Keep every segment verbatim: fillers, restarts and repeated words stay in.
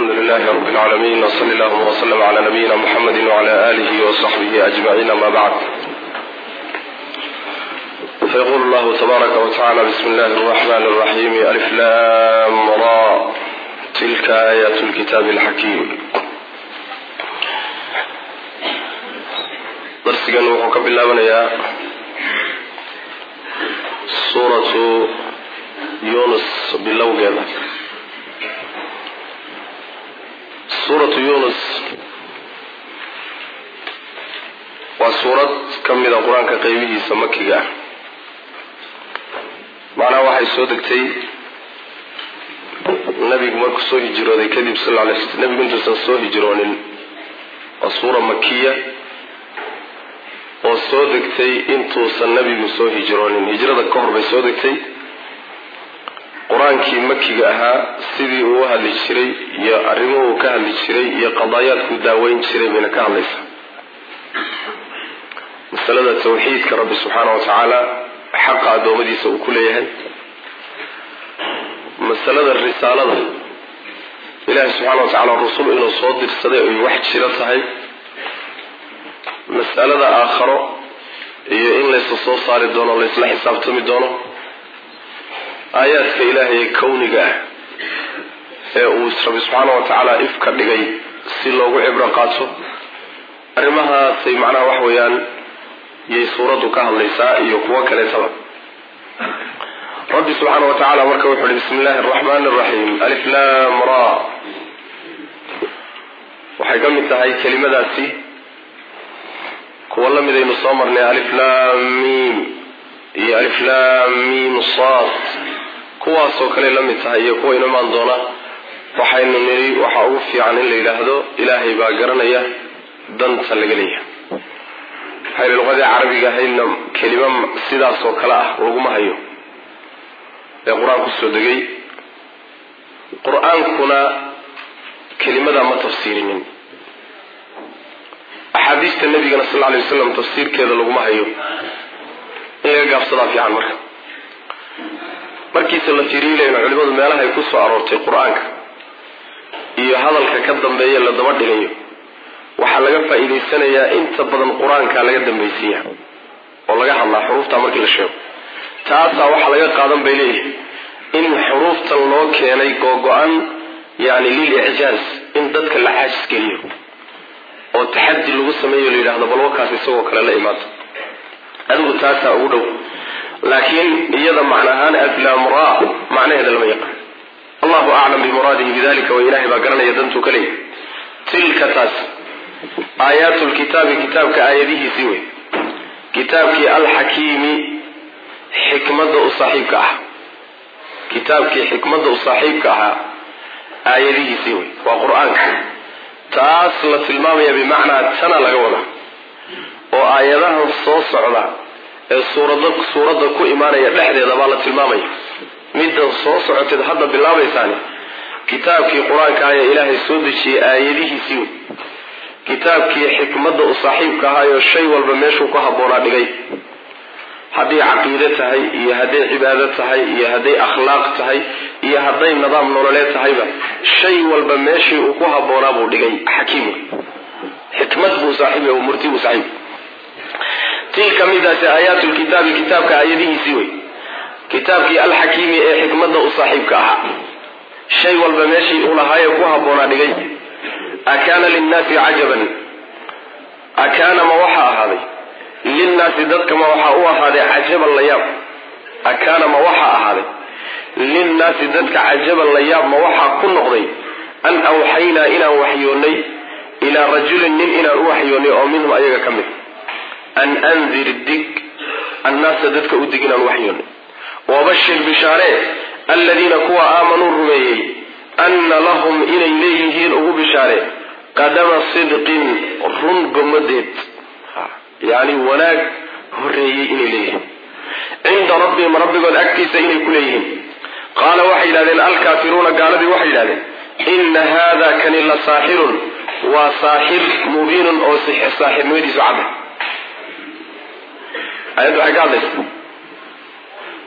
الحمد لله رب العالمين وصلى الله وسلم على نبينا محمد وعلى آله وصحبه أجمعين ما بعد. فيقول الله تبارك وتعالى: بسم الله الرحمن الرحيم. ألف لام را تلك آيات الكتاب الحكيم. درسنا وحكى بالله يا سورة يونس باللوجة. سورة يونس وسورة كم من القرآن كقيمه سمكية معناه واحد سودكتي النبي مرك سوي جروني كذب صلى الله عليه وسلم. النبي كنت سوي جروني وسورة مكية وسودكتي انتو النبي سوي جروني هجرة الكهر بسودكتي qur-aankii makiga ahaa sidii uu hadli jiray iyo arrimuhu ka hadli jiray iyo qadaayaadku daaweyn jiray bayna ka hadlaysaa. masalada tawxiidka rabbi subxaanahu wa tacaala xaqa adoomadiisa uu ku leeyahay, masalada risaalada ilaahay subxaanahu wa tacaala rusul inuu soo dirsaday ay wax jira tahay, masalada aakharo iyo in laysa soo saari doono laysla xisaabtami doono, aayaadka ilaahay kowniga ah ee uu rabbi subxaanahu wa tacaala ifka dhigay si loogu cibro qaato, arrimahaasay macnaha wax weeyaan yay suuraddu ka hadlaysaa iyo kuwo kaleetaba. rabbi subxaanahu wa tacaala marka wuxuu uhi: bismi illaahi araxmaani araxiim. alif laam ra waxay ka mid tahay kelimadaasi kuwa la mid aynu soo marnay alif laam miim iyo alif laam miim saad, kuwaasoo kale la mid tahay iyo kuwa imaan doona. waxaynu niri waxa ugu fiican in la yidhaahdo ilaahay baa garanaya danta laga leeyahay. hayr luqada carabiga hayna kelima sidaas oo kale ah laguma hayo ee qur-aanku soo degay. qur-aankuna kelimada ma tafsiirinin, axaadiista nabigana sal alay wasalam tafsiirkeeda laguma hayo. in laga gaabsadaa fiican marka markiisa la fiiriilayno culimadu meelaha ay ku soo aroortay qur-aanka iyo hadalka ka dambeeya la daba dhigayo, waxaa laga faa'iidaysanayaa inta badan qur-aanka laga dambaysiiya oo laga hadlaa xuruufta markii la sheego. taasaa waxaa laga qaadan bay leeyihin in xuruuftan loo keenay googo-an, yani lil icjaaz, in dadka la caajis geliyo oo taxaddi lagu sameeyo la yidhahdo bal wakaas isagoo kale la imaado. adigu taasaa ugu dhow, laakiin iyada macnahaan alif-laam ra macnaheeda lama yaqaan. allahu aclam bimuraadihi bidalika, wa ilaahay baa garanaya dantuu ka leeyahy. tilka taas aayaatu lkitaabi, kitaabka aayadihiisii wey. kitaabkii alxakiimi, xikmadda u saaxiibka ah, kitaabkii xikmadda u saaxiibka ahaa aayadihiisii wey, waa qur-aanka. taas la tilmaamaya bimacnaa tana laga wada oo aayadahan soo socda ee suurada suuradda ku imaanaya dhexdeeda baa la tilmaamaya. middan soo socoteed hadda bilaabaysaani kitaabkii qur-aanka ayaa ilaahay soo dejiyey aayadihiisii wey. kitaabkii xikmadda u saaxiibka ahaayo shay walba meeshuu ku habboonaa dhigay, hadday caqiide tahay iyo hadday cibaado tahay iyo hadday akhlaaq tahay iyo hadday nidaam nololeed tahayba, shay walba meeshii uu ku habboonaa buu dhigay. xakiim xikmad buu saaxiib oo murti buu saaxiib. tilka midaasi aayaatu lkitaabi, kitaabka aayadihiisii wey. kitaabkii alxakiimi ee xikmadda u saaxiibka ahaa, shay walba meeshii uu lahaaye ku habboonaa dhigay. akaana linnaasi cajaban, akaana ma waxaa ahaaday linnaasi dadka ma waxaa u ahaaday cajaban la yaab. akaana ma waxaa ahaaday linnaasi dadka cajaban la yaab ma waxaa ku noqday an awxaynaa inaan waxyoonnay ilaa rajulin nin inaan u waxyoonnay oo minhum ayaga ka mid, an andir dig annaasa dadka u dig inaan waxyoonnay. wabashir bishaaree aladiina kuwa aamanuu rumeeyey anna lahum inay leeyihiin ugu bishaaree qadama sidqin run gomadeed, yani wanaag horeeyey inay leeyihiin, cinda rabbihim rabbigood agtiisa inay ku leeyihiin. qaala waxay yidhahdeen alkaafiruuna, gaaladii waxay yidhahdeen ina haada kani la saaxirun, waa saaxir mubiinun oo saaxirnimadiisu cadda. ayaddu waxay ka hadlaysa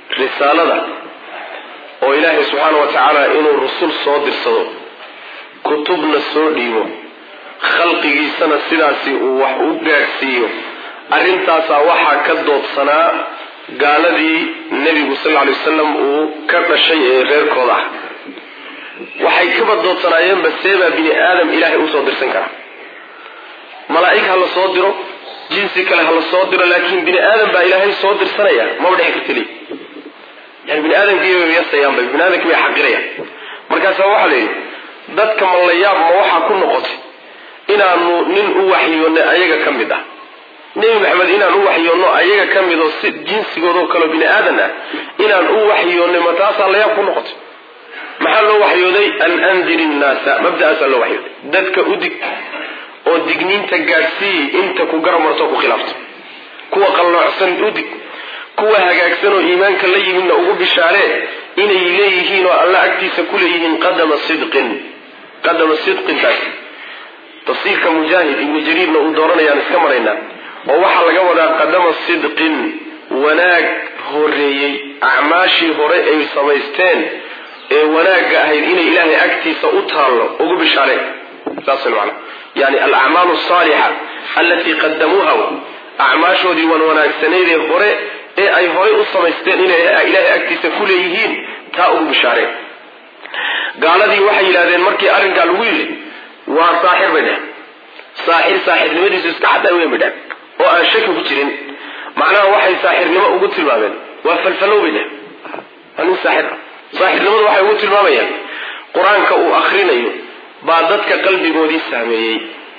risaalada oo ilaahay subxaana wa tacaala inuu rusul soo dirsado ku kutubna soo dhiibo khalqigiisana sidaasi uu wax u gaadhsiiyo arrintaasaa waxaa ka doodsanaa gaaladii nebigu sal lla lay wasalam uu ka dhashay ee reerkooda ah. waxay kaba doodsanaayeenba seebaa bini aadam ilaahay usoo dirsan karaa. malaa'ig ha la soo diro, jinsi kale ha la soo diro, laakiin bini aadam baa ilaahay soo dirsanaya maba dhici kartili. yani bini aadamkiibay yasayaanba bini aadamkii bay xaqirayaan. markaasaa waxaa la yidhi dadka ma la yaab ma waxaa ku noqotay inaanu nin u waxyoonno ayaga ka mid ah, nebi maxamed inaan u waxyoonno ayaga ka mid oo si jinsigoodoo kaleo bini aadan ah inaan u waxyoonnay ma taasaa la yaab ku noqotay. maxaa loo waxyooday? an andir innaasa, mabda'aasaa loo waxyooday. dadka u dig oo digniinta gaadhsiiyi inta ku garamarto ku khilaafto. kuwa qalloocsan u dig, kuwa hagaagsan oo iimaanka la yimidna ugu bishaaree inay leeyihiin oo alla agtiisa ku leeyihiin qadama sidqin. qadama sidqintaas tafsiirka mujaahid ibnu jariirna uu dooranayaan iska maraynaa, oo waxaa laga wadaa qadama sidqin, wanaag horeeyey, acmaashii hore ay samaysteen ee wanaagga ahayd inay ilaahay agtiisa u taallo ugu bishaareen. saas macna yani alacmaalu asaalixa allatii qadamuuha, acmaashoodii wan wanaagsanaydee hore ee ay horay u samaysteen inay ilaahay agtiisa ku leeyihiin taa ugu bishaareen. gaaladii waxay yidhahdeen markii arrinkaa lagu yidhi waa saaxir bay dheheen. saaxir saaxirnimadiisu iska caddaa wey bay dheheen oo aan shaki ku jirin. macnaha waxay saaxirnimo ugu tilmaameen waa falfalow bay dheheen. waa nin saaxir ah. saaxirnimadu waxay ugu tilmaamayaan qur-aanka uu akrinayo baa dadka qalbigoodii saameeyey.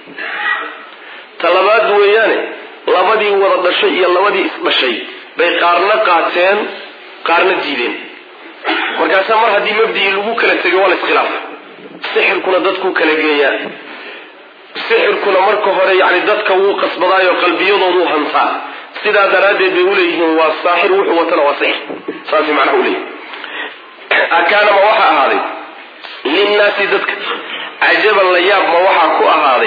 talabaad weeyaane labadii wada dhashay iyo labadii isdhashay bay qaarna qaateen qaarna diideen. markaasaa mar haddii mabdii lagu kala tegay waa la iskhilaafa. sixirkuna dadkuu kala geeyaa. sixirkuna marka hore yani dadka wuu qasbadaayo qalbiyadooduu hantaa. sidaa daraaddeed bay uleeyihiin waa saaxir, wuxuu watana waa sixir. saas macnaha uleeyihin. akaana ma waxa ahaaday linnaasi dadka cajaban la yaab ma waxaa ku ahaaday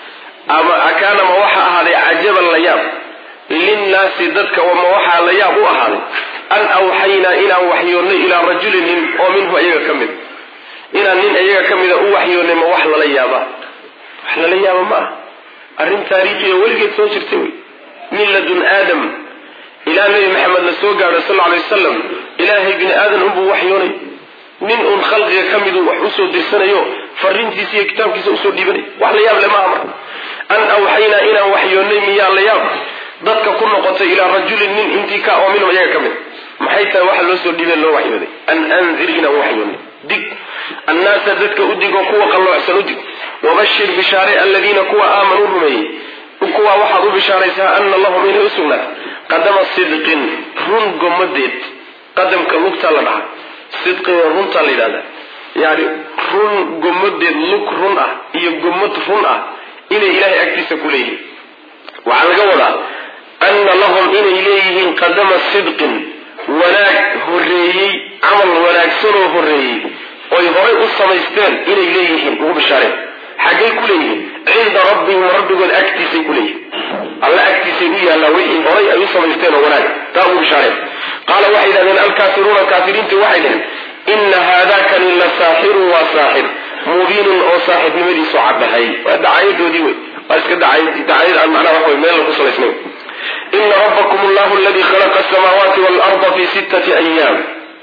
ama akaana ma waxa ahaaday cajaban la yaab linnaasi dadka ma waxaa la yaab u ahaaday an awxaynaa inaan waxyoonnay ilaa rajulin nin oo minhu ayaga ka mid inaan nin ayaga ka mida u waxyoonnay ma wax lala yaaba wax lala yaaba ma ah. arrin taariikhiya weligeed soo jirtay wey. min ladun aadam ilaa nabi maxamed la soo gaadho sal alay wasalam ilaahay bini aadan unbuu waxyoonay. nin uun khalqiga ka miduu wax usoo dirsanayo fariintiisa iyo kitaabkiisa usoo dhiibanay. wax la yaab le maaha marka. an awxaynaa inaan waxyoonnay miyaa la yaab dadka ku noqotay ilaa rajulin nin intii ka oo minhum ayaga ka mid. maxay tahay waxa loo soo dhiibay loo waxyooday? an andir inaan waxyoonnay. dig annaasa dadka u dig oo kuwa qalloocsan u dig. wabashir bishaare aladiina kuwa aamanuu rumeeyey kuwa waxaad u bishaaraysaa ana lahum inay u sugnaato qadama sidqin, run gomadeed. qadamka lugtaa la dhaha, sidqiga runtaa la yidhahda. yani run gomadeed, lug run ah iyo gomad run ah inay ilaahay agtiisa ku leeyihiin. waxaa laga wadaa ana lahum inay leeyihiin qadama sidqin, wanaag horeeyey, camal wanaagsanoo horeeyey oy horay u samaysteen inay leeyihiin ugu bishaareen. xaggay ku leeyihiin? cinda rabbihim, rabbigood agtiisay ku leeyihiin. alla agtiisay u yaallaa wixii horay ay u samaysteen oo wanaag taa ugu bishaareen. qaala waxay yidhahdeen alkaafiruuna kaafiriintii waxay dhaheen ina haadakani la saaxirun waa saaxir mubiinun oo saaxibnimadiisu caddahay. waa dacaayadoodii wey, waa iska dacayad aan macnaha wax wey meel la ku salaysnay. ina rabbakum allahu aladii khalaqa asamaawaati waalarda fi sittati ayaam.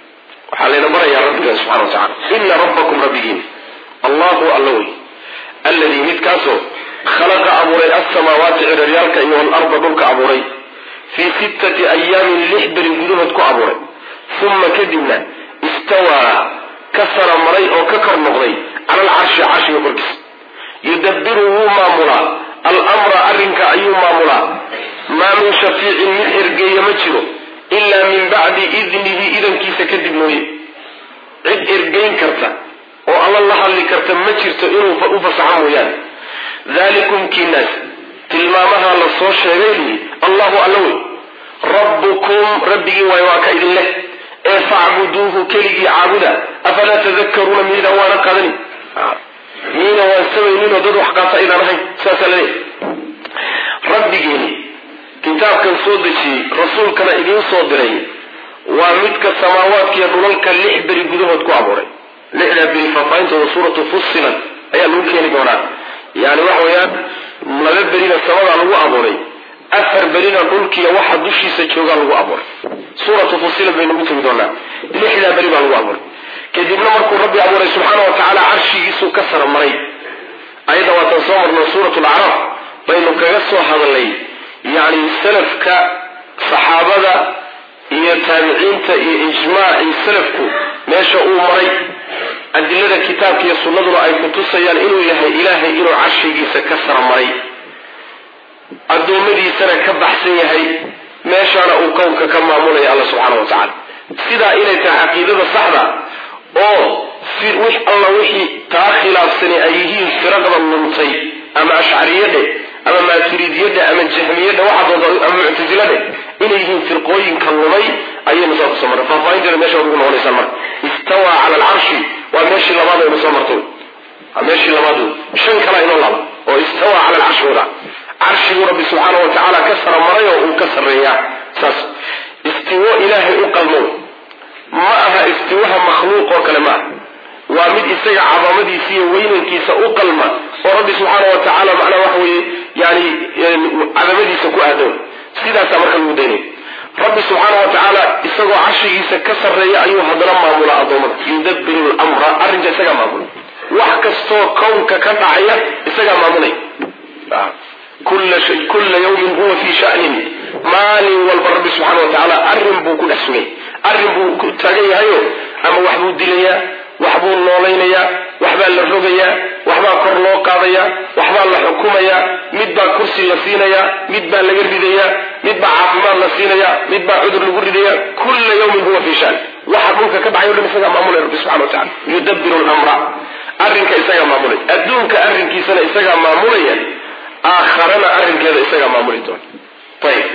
waxaa layna barayaa rabbigan subxana wa tacala. ina rabbakum rabbigiin allahu alla wey alladii midkaasoo khalaqa abuuray alsamaawaati ciraryaalka iyo waalarda dhulka abuuray fii sittati ayaamin lix beri gudahood ku abuuray. uma kadibna istawaa ka sara maray oo ka kor noqday cala alcarshi carshiga korkiisa. yudabbiru wuu maamulaa alamra arrinka ayuu maamulaa. maa min shafiicin mid ergeeya ma jiro ilaa min bacdi idnihi idankiisa kadib mooye. cid ergeyn karta oo alla la hadli karta ma jirto inuu u fasaxo mooyaane. dalikum kiinaas tilmaamaha la soo sheegay lihi allahu alla wey rabbukum rabbigii waay waa ka idin leh ee facbuduuhu keligii caabuda. afalaa tadakaruuna miidaan waana qaadani miina waan samayninoo dad wax qaata idaan ahayn. saasaa laleeyahy rabbigeeni kitaabkan soo dejiyey rasuulkana idiin soo diray waa midka samaawaadkiiyo dhulalka lix beri gudahood ku abuuray. lixdaa beri faahfaahintooda suuratu fussilat ayaa lagu keeni doonaa yani waxa weeyaan laba berina samada lagu abuuray afar berina dhulkiiya waxa dushiisa jooga lagu abuuray suuratu fusilat bay nagu tegi doonaa lixda beri baa lagu abuuray kadibna markuu rabbi abuuray subxaana wa tacaala carshigiisu ka sarmaray ayada waatan soo marno suuratu lacraaf baynu kaga soo hadalnay yani salafka saxaabada iyo taabiciinta iyo ijmaacii salafku meesha uu maray adilada kitaabka iyo sunnaduna ay ku tusayaan inuu yahay ilaahay inuu carshigiisa ka sarmaray addoommadiisana ka baxsan yahay meeshaana uu kownka ka maamulaya alla subxaana wa tacaala sidaa inay tahay caqiidada saxda oo wix alla wixii taa khilaafsani ay yihiin firaqda luntay ama ashcariyadhe ama maaturidiyadhe ama jahmiyadhe waxa doonta ama muctasilade inay yihiin firqooyinka lumay ayaynu soo kusoo marray faahfaahinteeda meesha ugu noqonaysaan marka istawaa cala alcarshi waa meeshii labaad aynu soo martay meeshii labaad shan kala inoo laba oo istawaa cala alcarshi wada carshigu rabbi subxaana wa tacaala ka saramaray oo uu ka sarreeyaa saas istiwo ilaahay u qalmo ma aha istiwaha makhluuq oo kale ma aha waa mid isaga cadamadiisa iyo weynankiisa u qalma oo rabbi subxaana wa tacaala macnaa waxa weeye yani cadamadiisa ku aadan sidaasaa marka lagu daynay rabbi subxaana wa tacaala isagoo carshigiisa ka sarreeya ayuu haddana maamula addoommada yudabiru lamra arrinka isagaa maamula wax kastoo kownka ka dhacaya isagaa maamulay kulla yawmin huwa fii shanin maalin walba rabbi subxaana wa tacaala arrin buu ku dhex sugay arrin buu ku taagan yahayo ama wax buu dilayaa waxbuu noolaynayaa waxbaa la rogayaa waxbaa kor loo qaadayaa waxbaa la xukumayaa mid baa kursi la siinayaa mid baa laga ridayaa mid baa caafimaad la siinayaa mid baa cudur lagu ridayaa kulla yawmin huwa fii shan waxa dhulka ka dhacayo dhan isagaa maamulay rabbi subxana wa tacala yudabiru lamra arrinka isagaa maamulay adduunka arrinkiisana isagaa maamulaya aakharana arrinkeeda isagaa maamuli doona ayib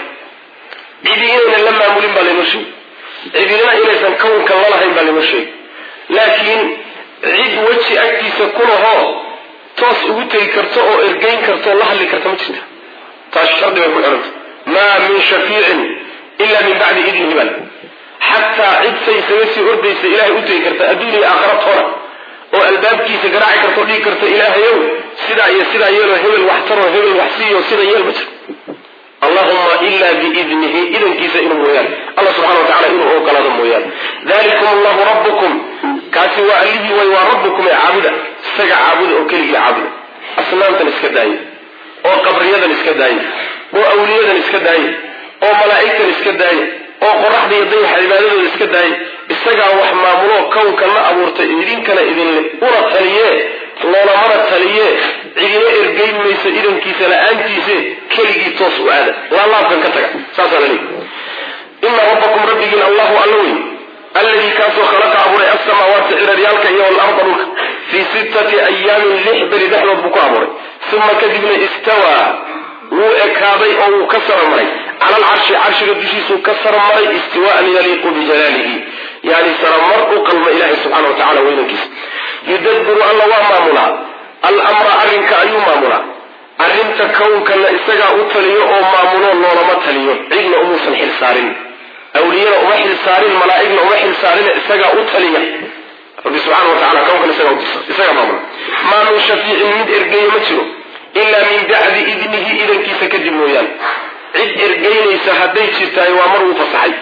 cidi inaynan la maamulin baa laynoo sheegay cidinana inaysan kownka lalahayn baa laynoo sheegay laakiin cid weji agtiisa kulahoo toos ugu tegi karto oo ergeyn karto oo la hadli karta ma jirta taas shardi bay ku xiranta maa min shafiicin ila min bacdi idnihi bal xataa cid say isaga sii ordaysa ilaahay u tegi karta adduun iyo aakhara toona oo albaabkiisa garaaci karta o dhigi karta ilaahayow sidaa iyo sidaa yeeloo hebel wax taroo hebel wax siiyo sida yeel ma jiro allahuma ila biidnihi idankiisa inuu mooyaane allah subxana wa tacala inuu ogolaado mooyaane dalikum allahu rabbukum kaasi waa allihii way waa rabbukum ee caabuda isaga caabuda oo keligii caabuda asnaamtan iska daaye oo qabriyadan iska daaye oo awliyadan iska daaye oo malaa'igtan iska daaye oo qoraxda iyo dayaxa cibaadadooda iska daaye isagaa wax maamulo kownkan la abuurtay idinkana idinle una taliye loolamana taliye cidina ergeyn mayso idankiisa la-aantiise keligii toos u aada laalaabkan ka taga saasaa la leeyi ina rabbakum rabbigiin allahu alla wey alladii kaasoo khalaqa abuuray alsamaawaati ciraryaalka iyo walarda dhulka fii sittati ayaamin lix beri dhexdood buu ku abuuray uma kadibna istawaa wuu ekaaday oo wuu ka saramaray cala alcarshi carshiga dushiisuu ka saramaray istiwaan yaliiqu bijalaalihi yani saramar u qalma ilahay subxana wa tacala weynankiisa yudabiru alla waa maamulaa alamra arrinka ayuu maamulaa arrinta kownkana isagaa u taliyo oo maamulo loolama taliyo cidna umuusan xilsaarin awliyana uma xilsaarin malaa'igna uma xilsaarin isagaa u taliya rabbi subxaana wa tacala kownkan isagaa maamula maa min shafiicin mid ergeeye ma jiro ilaa min bacdi idnihi idankiisa kadib mooyaane cid ergeynaysa hadday jirtahay waa mar uu fasaxay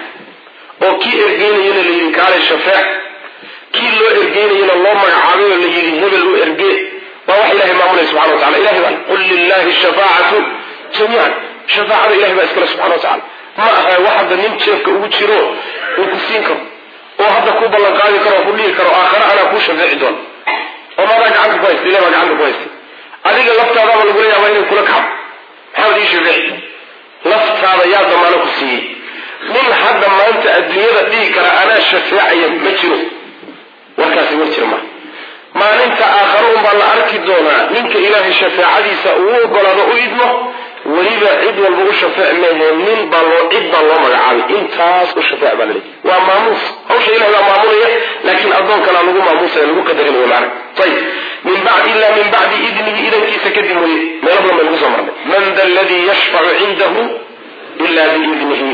oo kii ergeynayana la yidhi kaalay shafeec kii loo ergeynayana loo magacaabay oo la yidhi hebel u ergee waa wax ilahay maamulaya subxana wa tacala ilahay baa qul lilahi shafaacatu jamiican shafaacada ilahay baa iskale subxana wa tacala ma aha wax hadda nin jeefka ugu jiro uu ku siin karo oo hadda ku ballan qaadi karo oo ku dhihi karo aakhare anaa kuu shafeeci doona oo maadaa gacanta ku haysta ilahay baa gacanta ku haysta adiga laftaadaaba lagula yaabaa inay kula kacdo maxaad ii shafeeci laftaada yaa damaano ku siiyey nin hadda maanta adduunyada dhihi kara anaa shafeecaya ma jiro warkaasi war jira maa maalinta aakhare unbaa la arki doonaa ninka ilaahay shafeecadiisa uu ogolaado u idmo weliba cid walba u shafeec mehe nin baa loo cid baa loo magacaabay intaas u shafeec baa laleeyahy waa maamuus hawsha ilahay baa maamulaya laakiin addoonkana lagu maamuusaya lagu qadarinayo macna ayib min bacdi illa min bacdi idnihi idankiisa kadib mooye meelo badan bay lagu soo marnay man da aladii yashfacu cindahu ila biidnihi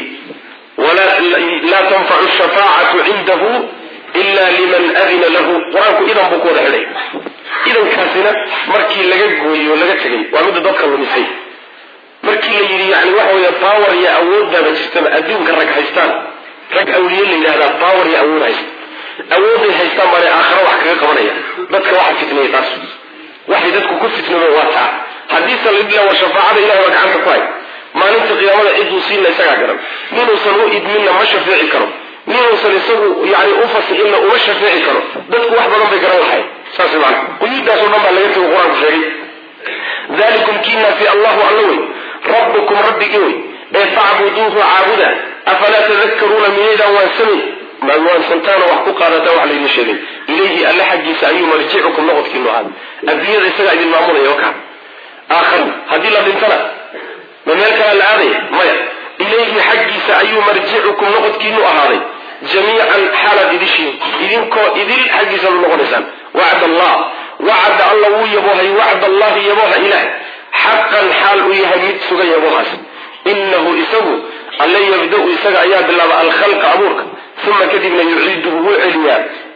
laa tanfacu shafaacatu cindahu ila liman adina lahu qur-aanku idan buu ku wada xidhay idankaasina markii laga gooyo laga tagay waa mid dadka lumisay markii la yiri yani waxa weeye power iyo awood baa jirta adduunka rag haystaan rag awliye la yiraahdo power iyo awood haystaan awood ay haystaan bari aakhira wax kaga qabanaya dadka waxa fitnay taas waxay dadku ku fitnoobo waa taa hadii sallallahu wa shafaa'ada ilaahay waa gacanta ku hay maalinta qiyaamada cid uu siin isaga garan minuu sanu idminna ma shafiici karo minuu san isagu yani u fasilna uma shafiici karo dadku wax badan bay garan lahayd saas macna quyudaas oo dhanba laga tago quraanku sheegay ذلكم كنا في الله علوي ربكم ربك وي فاعبدوه عابدا أفلا تذكرون من إذا وانسمي ما الوان سنتانا وحقوق هذا توح لين شيء إليه ألا حق سأي مرجعكم نغط كنو هذا الدنيا ذي سجع بالمعمول يوكا آخر هذه الله بنتنا من ملك العادي ما إليه حق سأي مرجعكم نغط كنو هذا جميعا حالة إذشي إذن كو إذن حق سأي نغط وعد الله وعد الله يبوها وعد الله يبوها إله حقا حال يهمد سجى يبوها إنه إسوه الله يبدأ يسجع يا بالله الخلق أبورك ثم كذبنا يعيده وعليا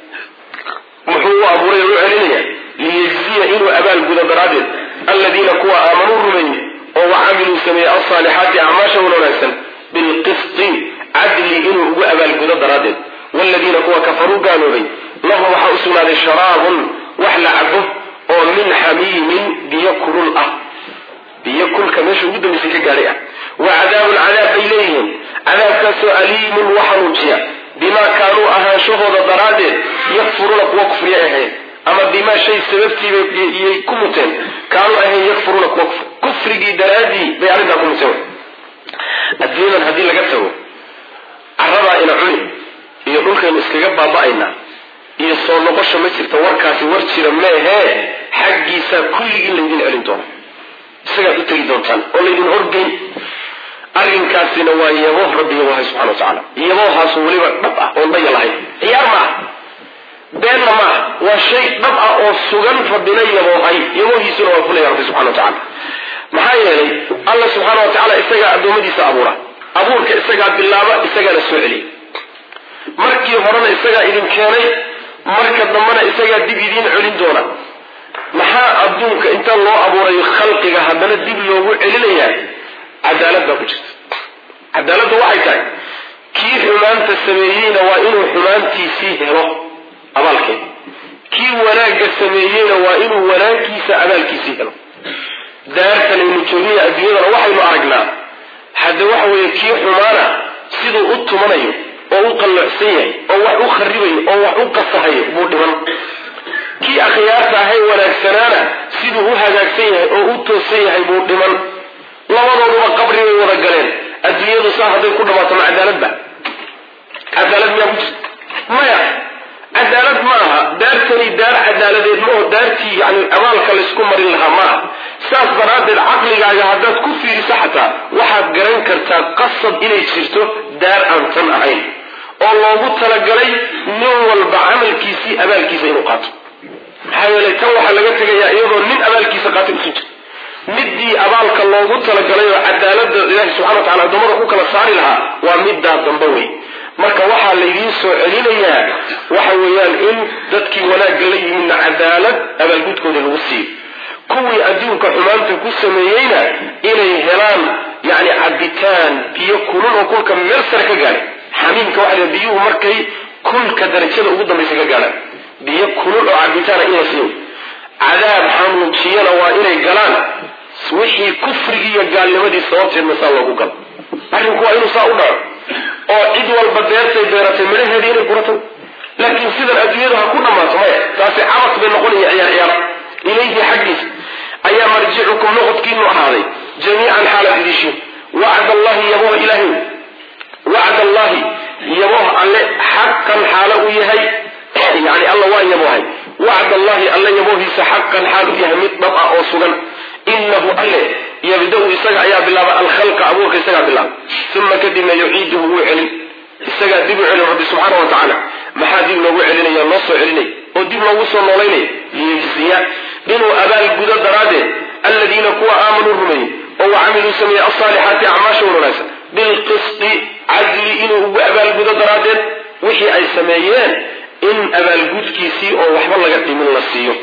محو أبوري وعليا ليجزي إنه أبا القدرات الذين كوا آمنوا رمين وعملوا سميع الصالحات أعماشا وناسا بالقسط عدل إنه أبا القدرات والذين كوا كفروا قالوا لي لهم حوسنا للشراب وحل عبه ومن حميم بيكل الأرض بيكل كماش وجود مسيكا قارئة وعذاب العذاب إليهم عذاب كسو أليم وحنوجيا بما كانوا أها شهد ضرادة يكفرون وكفر يأهين أما بما شيء سببتي يكمتين كانوا أهين يكفرون وكفر كفر درادي بيعرضها كمتين الدين الهدين لقبته عرضها إلى علم يقول كان اسكيقب بابائنا iyo soo noqosho ma jirto warkaasi war jira ma aha xaqiisa kulligii la idin celin doono isaga u tagi doontaan oo la idin horgeyn arrinkaasina waa yabo rabbiga waa subhanahu wa ta'ala yabo haas waliba dhab ah oo bay lahayd ciyaar ma been ma waa shay dhab ah oo sugan rabbina yabo ay yabo hiisuna waa fulay rabbi subhanahu wa ta'ala maxaa yeelay Allah subhanahu wa ta'ala isaga adoomadiisa abuura abuurka isaga bilaaba isaga la soo celiyo markii horena isaga idin keenay marka dambana isaga dib idin celin doona maxaa adduunka inta loo abuuray khalqiga hadana dib loogu celinayaa cadaaladda ku jirta cadaaladdu waxay tahay kii xumaanta sameeyayna waa inuu xumaantiisii helo abaalkeeda kii wanaagga sameeyayna waa inuu wanaaggiisa abaalkiisii helo daartan aynu joogniya adduunyadana waxaynu aragnaa hadda waxa weeye kii xumaana siduu u tumanayo oo u qalacsan yahay oo wax u kharibayo oo wax u qasahayo buu dhiman kii akhyaarta ahay wanaagsanaana siduu u hagaagsan yahay oo u toosan yahay buu dhiman labadooduba qabri way wada galeen adduunyadu saa hadday ku dhamaato ma cadaaladba cadaalad miyaa ku jirta maya cadaalad maaha daartani daar cadaaladeed ma oo daartii yani abaalka laysku marin lahaa maaha saas daraaddeed caqligaaga haddaad ku fiiriso xataa waxaad garan kartaa qasab inay jirto daar aan tan ahayn oo loogu talagalay nin walba camalkiisii abaalkiisa inuu qaato maxaa yeelay tan waxaa laga tegayaa iyadoo nin abaalkiisa qaatay usan jir midii abaalka loogu talagalay oo cadaaladda ilaahi subxana wa tacala addoommada ku kala saari lahaa waa middaa dambe wey marka waxaa laydiin soo celinayaa waxa weeyaan in dadkii wanaagga la yimidna cadaalad abaalgudkooda lagu siiyo kuwii adduunka xumaanta ku sameeyeyna inay helaan yani cabitaan biyo kulul oo kulka meel sare ka gaadhay xamiimka waxa la biyuhu markay kulka darajada ugu dambaysa ka gaadhaan biyo kulul oo cabitaana in la siiyo cadaab xanuujiyana waa inay galaan wixii kufrigi iyo gaalnimadii sababteedna saa loogu galo arrinku waa inuu saa u dhaco oo cid walba beertay beeratay midhaheedii inay gurato laakiin sidan adduunyada ha ku dhammaato maya taasi cabas bay noqonaya ciyaar ciyaar ilayhi xaggiisa ayaa marjicukum noqodkiinu ahaaday jamiican xaalad idishiin wacd allahi yaboh ilaahay wacd allahi yaboh alle xaqan xaalo u yahay yani alla waa yabohay wacd allahi alle yabohiisa xaqan xaal u yahay mid dhab ah oo sugan inahu alle yabda-u isaga ayaa bilaaba alkhalqa abuurka isagaa bilaaba uma kadibna yuciiduhu wuu celin isagaa dib u celin rabbi subxaana wa tacaala maxaa dib loogu celinaya loo soo celinaya oo dib loogu soo noolaynaya liyejziya inuu abaal gudo daraaddeed aladiina kuwa aamanuu rumeeyey oo wacamiluu sameeyey alsaalixaati acmaasha wanaagsan bilqisti cadli inuu ugu abaalgudo daraaddeed wixii ay sameeyeen in abaalgudkiisii oo waxba laga dhimin la siiyo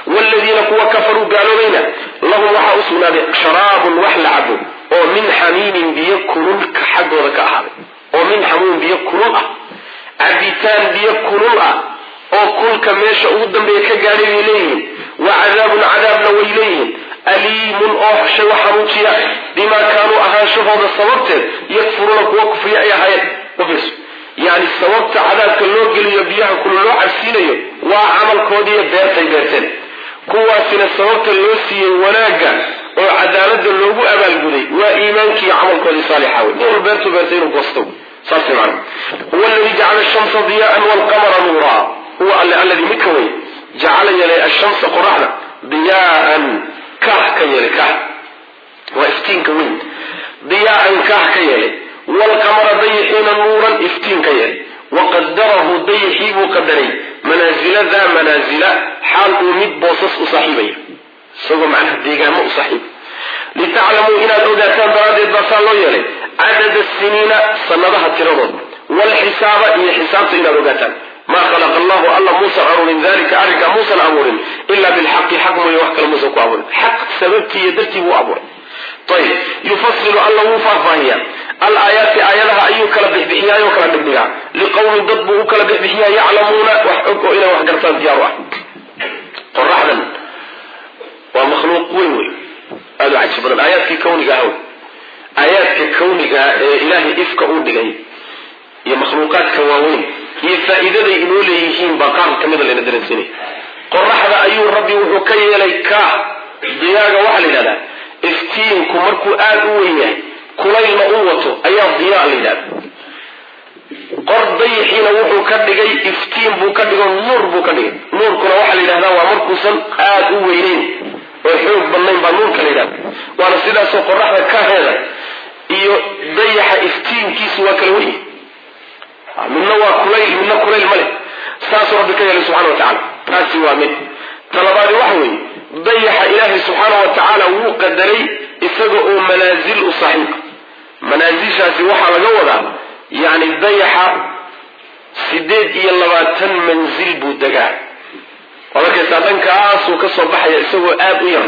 والذين كوا كفروا قالوا لنا لهم وحا أسونا شراب وحلعب ومن حميم بيكلوا كحق وذكاء ومن حميم بيكلوا عبيتان بيكلوا وكل كميش أودن بيكا إليهم وعذاب عذاب نو إليهم أليم أوحش وحموتيا بما كانوا أهانشوا هذا الصوت يكفرون وكفر يا هاي وبس يعني الصوت عذاب كله قل يبيها كله عسينه وعمل كودي بيرتي بيرتين كواسنا الصوت اللوسي وناقا وعدالة اللوغو أبا القدي وإيمانك عمل كودي صالحا نور بيرتو بيرتين وقصتو صلت معنا هو الذي جعل الشمس ضياء والقمر نورا هو الذي مكوي جعل يلي الشمس قرحنا ضياء كاه كيلي كاه وافتين كوين ضياء كاه كيلي والقمر ضيحين نورا افتين كيلي وقدره ضيحي وقدري منازل ذا منازل حال أمد بوصص أصحيبي سوى معنى الديقام أصحيب لتعلموا إلى الأداتان براد البصال يلي عدد السنين صندها الترضب والحساب إلى حساب إلى الأداتان ما خلق الله الله موسى غير من ذلك أرك موسى الأمور إلا بالحق حكم يوحك الموسى كأمور حق سببك يدرتي وأمور طيب يفصل الله فهي الآيات آياتها أيك لبحبحيا أيك لبحبحيا لقوم ضبه كلبحبحيا يعلمون وحقوا إلى وحقرتان دياروا قرحنا ومخلوق وين وين هذا عجب الآيات في كونك هون آيات في كونك إلهي إفك أودي يا مخلوقات كواوين هي فائدة إنه ليهين بقام كمذا اللي ندرسيني قرحنا أيو ربي وحكي ليك ضياء وحل لنا افتين كمركو آدوية كلين مؤوته أيها ضياء لنا قرد ضيحين وحو كدقي افتين بو كدقي نور بو كدقي نور كنا وحل لنا ومركو سن آدويين ويحوك بالنين بنور كلنا وانا سيدا سو قرحنا كهذا إيو ضيح افتين كيس وكلوي من نوى كليل من نوى كليل ملك ساس ربك يا سبحانه وتعالى تاسي وامن طلباني وحوي ضيح إلهي سبحانه وتعالى وقدري إساقوا منازل صحيح منازل شاسي وحا لقوضا يعني ضيح سديد إيا اللواتن منزل بودقاء ولكن سابن كآس وكسر بحيا إساقوا آب إيام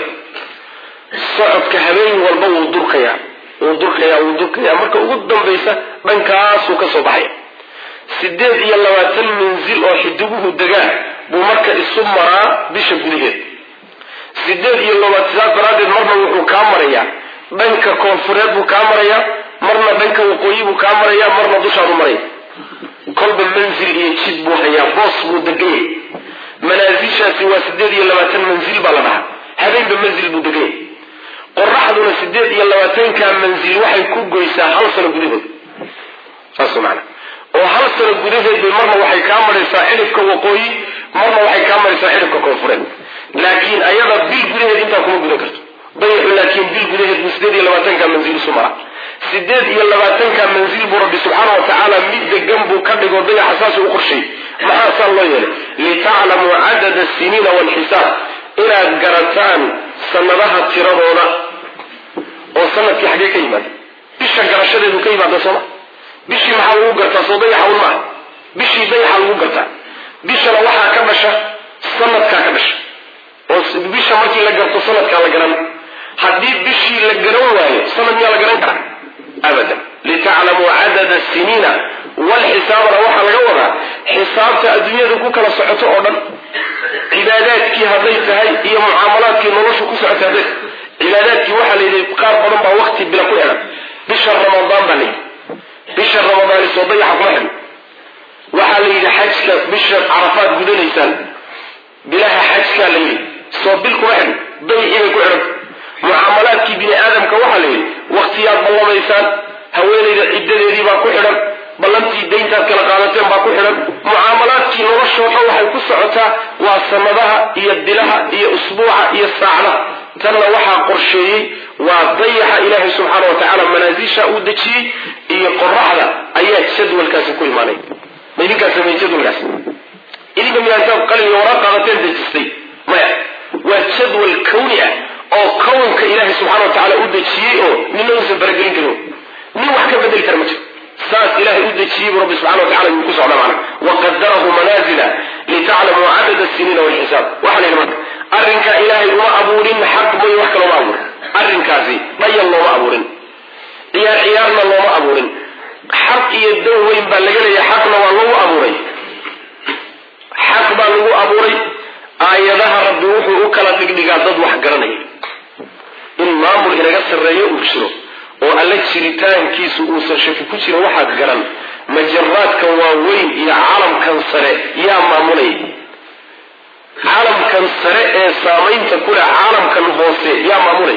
صعب كهبين والبو ودركيا ودركيا ودركيا مركا قدام بيسا بن كآس وكسر بحيا sideed iyo labaatan manzil oo xidibuhu degaan buu marka isu maraa bisha gudaheed sideed iyo labaatan baradeed marna wuxuu ka marayaa dhanka koonfureed buu ka marayaa marna dhanka waqooyi buu ka marayaa marna dusha uu maraya kolba manzil iyo jid buu hayaa boos buu degay manaasishaasi waa sideed iyo labaatan manzil baa la dhahaa habeenba manzil buu degay qorraxduna sideed iyo labaatan ka manzil waxay ku goysaa hal sano gudaheed saas macna oo hal sano gudaheed bay marna waxay ka maraysaa xilibka waqooyi marna waxay ka maraysaa xilibka koonfureed laakiin ayada bil gudaheed inta kuma gudan karto dayaxu laakiin bil gudaheed sideed iyo labaatan ka manzil sumara sideed iyo labaatan ka manzil buu rabbi subxaanahu wa tacaala mid degan buu ka dhigo dayaxa saas u qorshay maxaa saa loo yeelay litaclamu cadada asiniina walxisaab inaad garataan sanadaha tiradooda oo sanadkii xagee ka yimaada bisha garashadeedu ka yimaada sooma bishii maxaa lagu gartaa soo dayaxa un maaha bishii dayaxa lagu gartaa bishana waxaa ka dhasha sanadkaa ka dhasha oo bisha markii la garto sanadkaa la garan haddii bishii la garan waayo sanad miyaa la garan karaa abadan litaclamuu cadada asiniina walxisaabana waxaa laga wadaa xisaabta adduunyadu ku kala socoto oo dhan cibaadaadkii hadday tahay iyo mucaamalaadkii noloshu ku socota hadday cibaadaadkii waxaa layidhi qaar badan baa wakti bila ku xidhan bisha ramadaan baa layidhi bisha ramadaan soo dayaxa kuma xidhan waxaa layidhi xajka bisha carafaad gudanaysaan bilaha xajkaa layidhi soo bil kuma xidhan dayaxii bay ku xidhan mucaamalaadkii bini aadamka waxaa layidhi waktiyaad ballamaysaan haweenayda ciddadeedii baa ku xidhan ballantii dayntaad kala qaadateen baa ku xidhan mucaamalaadkii noloshoo dhan waxay ku socotaa waa sanadaha iyo bilaha iyo usbuuca iyo saacdaha tanna waxaa qorsheeyey waa dayaxa ilaahay subxaana wa tacaala manaasisha uu dejiyey iyo qoraxda ayaa jadwalkaasi ku imaanay ma idinkaa sameeyey jadwalkaas idinka miyaantaad qalin iyo waraaq qaadateen dejistay maya waa jadwal kawni ah oo kownka ilaahay subxana wa tacaala u dejiyey oo nina uusan faragelin karin nin wax ka bedeli kara ma jiro saas ilaahay u dejiyey buu rabbi subxana wa tacala yuu ku socda macna waqadarahu manaazila litaclamuu cadada asiniina walxisaab waxaa la yidhi marka arrinka ilaahay uma abuurin xaq mooy wax kale uma abuurin arrinkaasi dhayal looma abuurin ciyaar ciyaarna looma abuurin xaq iyo dan weyn baa laga leeyahay xaqna waa lagu abuuray xaq baa lagu abuuray aayadaha rabbi wuxuu u kala dhigdhigaa dad wax garanaya in maamul inaga sarreeyo uu jiro oo alla jiritaankiisu uusan shaki ku jirin waxaad garan majaraadkan waaweyn iyo caalamkan sare yaa maamulay caalamkan sare ee saamaynta ku leh caalamkan hoose yaa maamulay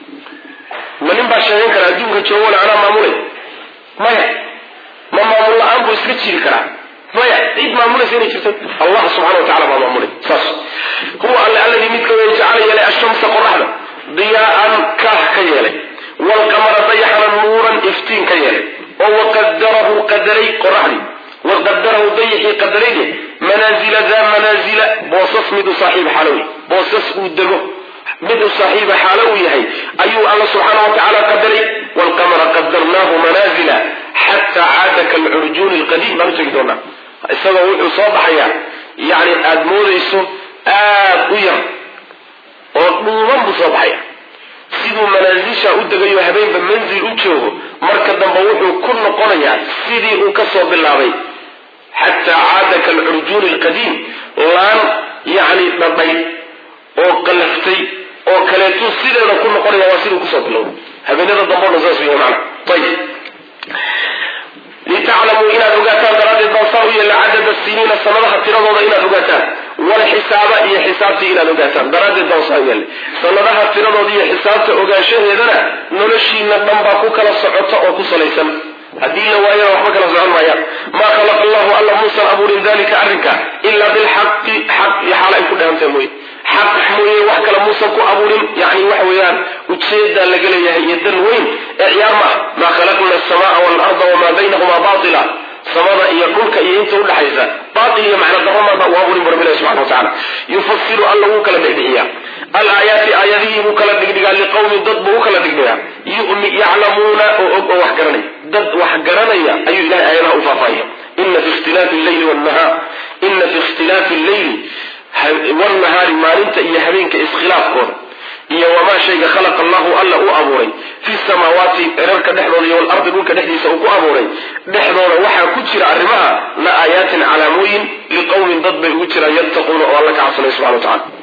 ma nin baa sheegan kara adduunka joogole anaa maamulay maya ma maamul la-aan buu iska jiri karaa maya cid maamulaysa inay jirto allah subxana wa tacala baa maamulay saas huwa alle alladii midka way jacala yeelay ashamsa qoraxda diyaa'an kaah ka yeelay waalqamara dayaxana nuuran iftiin ka yeelay oo waqadarahu qadaray qoraxdii waqadarahu dayaxii qadarayde manaazila daa manaazila boosas miduu saaxiib xalow boosas uu dego miduu saaxiiba xaalo uu yahay ayuu alla subxaana wa tacaala qadaray waalqamara qadarnaahu manaazila xataa caada kalcurjuuni lqadiim baan u tegi doonaa isagoo wuxuu soo baxayaa yani aada moodayso aad u yar oo dhuuban buu soo baxaya siduu manaasisha u degayo habeenba manzil u joogo marka dambe wuxuu ku noqonayaa sidii uu ka soo bilaabay xataa caada kalcurjuuni lqadiim laan yani dhadhay oo qalaftay oo kaleetuu sideeda ku noqonaya waa siduu kusoo bilowday habeenada dambe o dhan saas yahay macna ayib litaclamuu inaad ogaataan daraaddeed baan saa u yeella cadada siniina sanadaha tiradooda inaad ogaataan walxisaaba iyo xisaabtii inaad ogaataan daraaddeed baan saa u yeellay sanadaha tiradooda iyo xisaabta ogaanshaheedana noloshiina dhan baa ku kala socota oo ku salaysan haddii la waayana waxba kala socon maayaan maa khalaqa allahu alla muusan abuurin dalika arrinka ilaa bilxaqi xaq iyo xaala ay ku dhahantahay mooye xaq mooye wax kale muusan ku abuurin yani waxa weeyaan ujeedaa laga leeyahay iyo dan weyn ee ciyaar ma ah maa khalaqna asamaa waalarda wamaa baynahumaa baila samada iyo dhulka iyo inta udhaxaysa baail iyo macna daro maaba u abuurin bu rabbi ilahi subxana wa tacala yufasilu alla wuu kala dhigdhigiyaa alaayaati aayadihii buu kala dhigdhigaa liqawmin dad buu u kala dhigdhigaa yaclamuuna oo og oo wax garanaya dad wax garanaya ayuu ilahay aayadaha u faahfaahaya ina fi ikhtilaafi leyli wnahaar ina fi ikhtilaafi lleyli wnahaari maalinta iyo habeenka iskhilaafkooda iyo wamaa shayga khalaqa allahu alla u abuuray fi samaawaati cirarka dhexdooda iyo walardi dhulka dhexdiisa uu ku abuuray dhexdooda waxaa ku jira arrimaha la aayaatin calaamooyin liqawmin dad bay ugu jiraan yattaquuna oo alla ka cabsanaya subxana wa tacala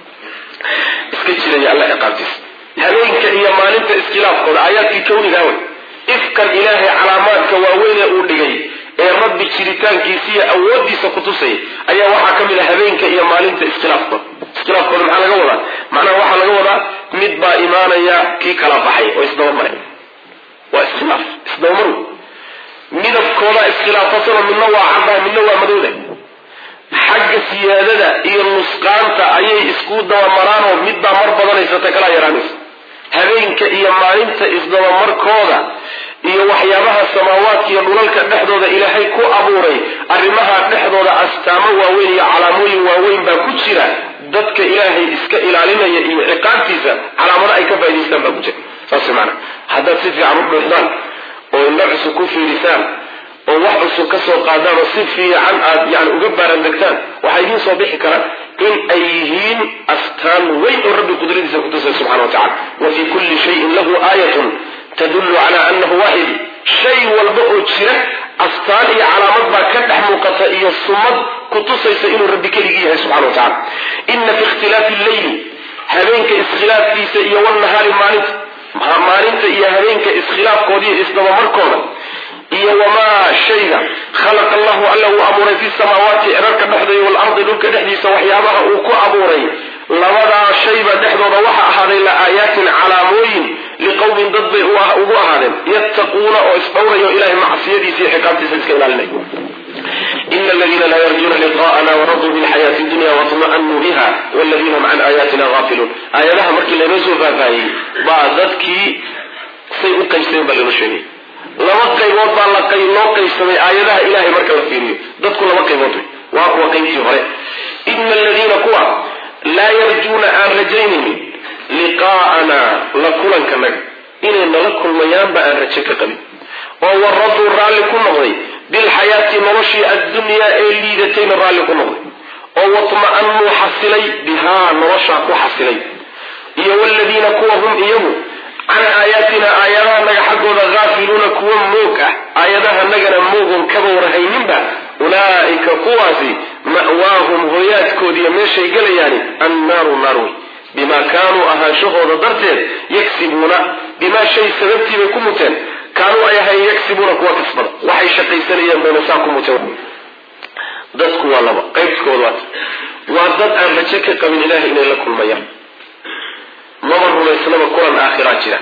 iska jiraya alla ciqaabtiisa habeenka iyo maalinta iskhilaafkooda aayaadkii kawnigaa wey ifkan ilaahay calaamaadka waaweyn ee uu dhigay ee rabbi jiritaankiisa iyo awoodiisa kutusay ayaa waxaa ka mid a habeenka iyo maalinta iskhilaafkooda iskhilaafkooda maxaa laga wadaa macnaha waxaa laga wadaa mid baa imaanaya kii kala baxay oo isdaba maray waa iskhilaaf isdabamaru midabkooda iskhilaafasano midna waa caddaha midna waa madowda xagga siyaadada iyo nusqaanta ayay isku dabamaraanoo midbaa mar badanaysa ta kalaa yaraanaysa habeenka iyo maalinta isdabamarkooda iyo waxyaabaha samaawaadka iyo dhulalka dhexdooda ilaahay ku abuuray arrimaha dhexdooda astaamo waaweyn iyo calaamooyin waaweyn baa ku jira dadka ilaahay iska ilaalinaya iyo ciqaabtiisa calaamado ay ka faa'idaystaan baa ku jira saas maana haddaad si fiican u dhuuxdaan oo indho cusub ku fiirisaan oo wax cusub ka soo qaadaan oo si fiican aad yani uga baarandegtaan waxaa idiin soo bixi kara in ay yihiin astaan weyn oo rabbi qudradiisa kutusay subxana wa tacala wa fii kulli shayin lahu aayatun tadullu cala anahu waaxid shay walba oo jira astaan iyo calaamad baa ka dhex muuqata iyo sumad kutusaysa inuu rabbi keligii yahay subxana wa tacala ina fi ikhtilaafi lleyli habeenka iskhilaafkiisa iyo wanahaari maalinta maalinta iyo habeenka iskhilaafkooda iyo isdabamarkooda iyo wamaa shayga khalaqa allahu alla uu abuuray fi samaawaati cirarka dhexda iyo walardi dhulka dhexdiisa waxyaabaha uu ku abuuray labadaa shayba dhexdooda waxa ahaaday la aayaatin calaamooyin liqawmin dad bay ugu ahaadeen yattaquuna oo isdhowrayo ilahay macsiyadiisa iyo xiqaabtiisa iska ilaalinay ina aladiina laa yarjuuna liqaa'ana waraduu bilxayaati dunya waطma'anuu biha waladiina hum can aayaatina gaafiluun aayadaha markii laynoo soo faahfaahiyey baa dadkii say u qaybsadeen baa laynoo sheegay laba qaybood baa la loo qaybsamay aayadaha ilahay marka la fiiriyo dadku laba qaybood wey waa kuwa qaybtii hore ina aladiina kuwa laa yarjuuna aan rajaynaynin liqaa'ana la kulankanaga inay nala kulmayaanba aan rajo ka qabin oo waraduu raalli ku noqday bilxayaati noloshii addunyaa ee liidatayna raalli ku noqday oo watma'annu xasilay bihaa nolosha ku xasilay iyo waladiina kuwa hum iyagu can aayaatina aayadaha naga xaggooda gaafiluuna kuwa moog ah aayadaha nagana moogon kaba warhayninba ulaa'ika kuwaasi ma'waahum hoyaadkoodiiyo meeshay gelayaani annaaru naarwey bimaa kaanuu ahaanshahooda darteed yagsibuuna bimaa shay sababtii bay ku muteen kaanuu ay ahayn yagsibuuna kuwa kasbada waxay shaqaysanayeen bayna saa ku muteen dadku waa laba qaybkooda waa dad aan rajo ka qabin ilaahay inay la kulmayaan maba rumaysnaba kulan aakhiraa jira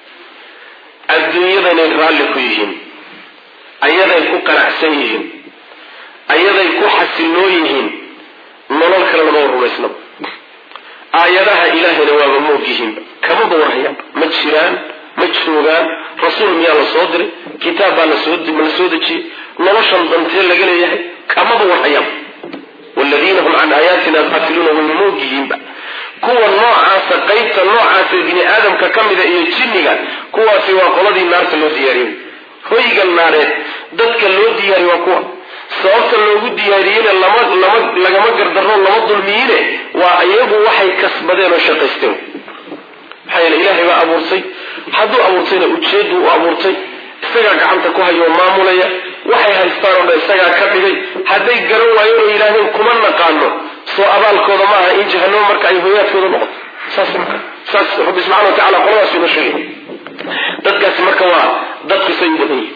adduunyada inay raalli ku yihiin ayaday ku qanacsan yihiin ayaday ku xasiloo yihiin nolol kalena maba rumaysnaba aayadaha ilaahayna waaba moog yihiinba kamaba warhayaanba ma jiraan ma joogaan rasuul miyaa la soo diray kitaab baa lasoo la soo dejiyey noloshan dantee laga leeyahay kamaba warhayaanba waladiina hum can aayaatina gaafiluuna way moog yihiinba kuwa noocaasa qaybta noocaasa bini aadamka ka mida iyo jinniga kuwaasi waa qoladii naarta loo diyaariyey hoyga naareed dadka loo diyaariye waa kuwa sababta loogu diyaariyeyna lama lama lagama gardarro lama dulmiyine waa iyagu waxay kasbadeen oo shaqaysteen maxaa yeele ilaahay baa abuurtay hadduu abuurtayna ujeedu u abuurtay isagaa gacanta ku hayo maamulaya waxay haystaan oo dhan isagaa ka dhigay hadday garan waayeen oo yidhaahdeen kuma naqaano soo abaalkooda ma aha in jahanamo marka ay hoyaadkooda noqoto saas marka saas rabbi subxana wa tacala qoladaas inoo sheegay dadkaasi marka waa dadku say u badan yihiin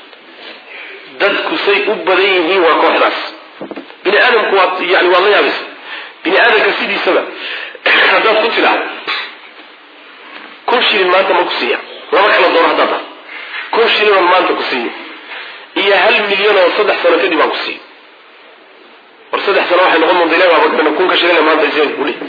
dadku say u badan yihiin waa kooxdaas bini aadamku waa yani waa la yaabaysa bini aadamka sidiisaba haddaad ku tidhaahdo kun shilin maanta ma ku siiya laba kala doono haddaad tahay kun shilin oo maanta ku siiyo iyo hal milyan oo saddex sano kadib aan ku siiyo war saddex sano waxay noqon doontaa ilaahay baa kun ka shilin maanta iseen ku leh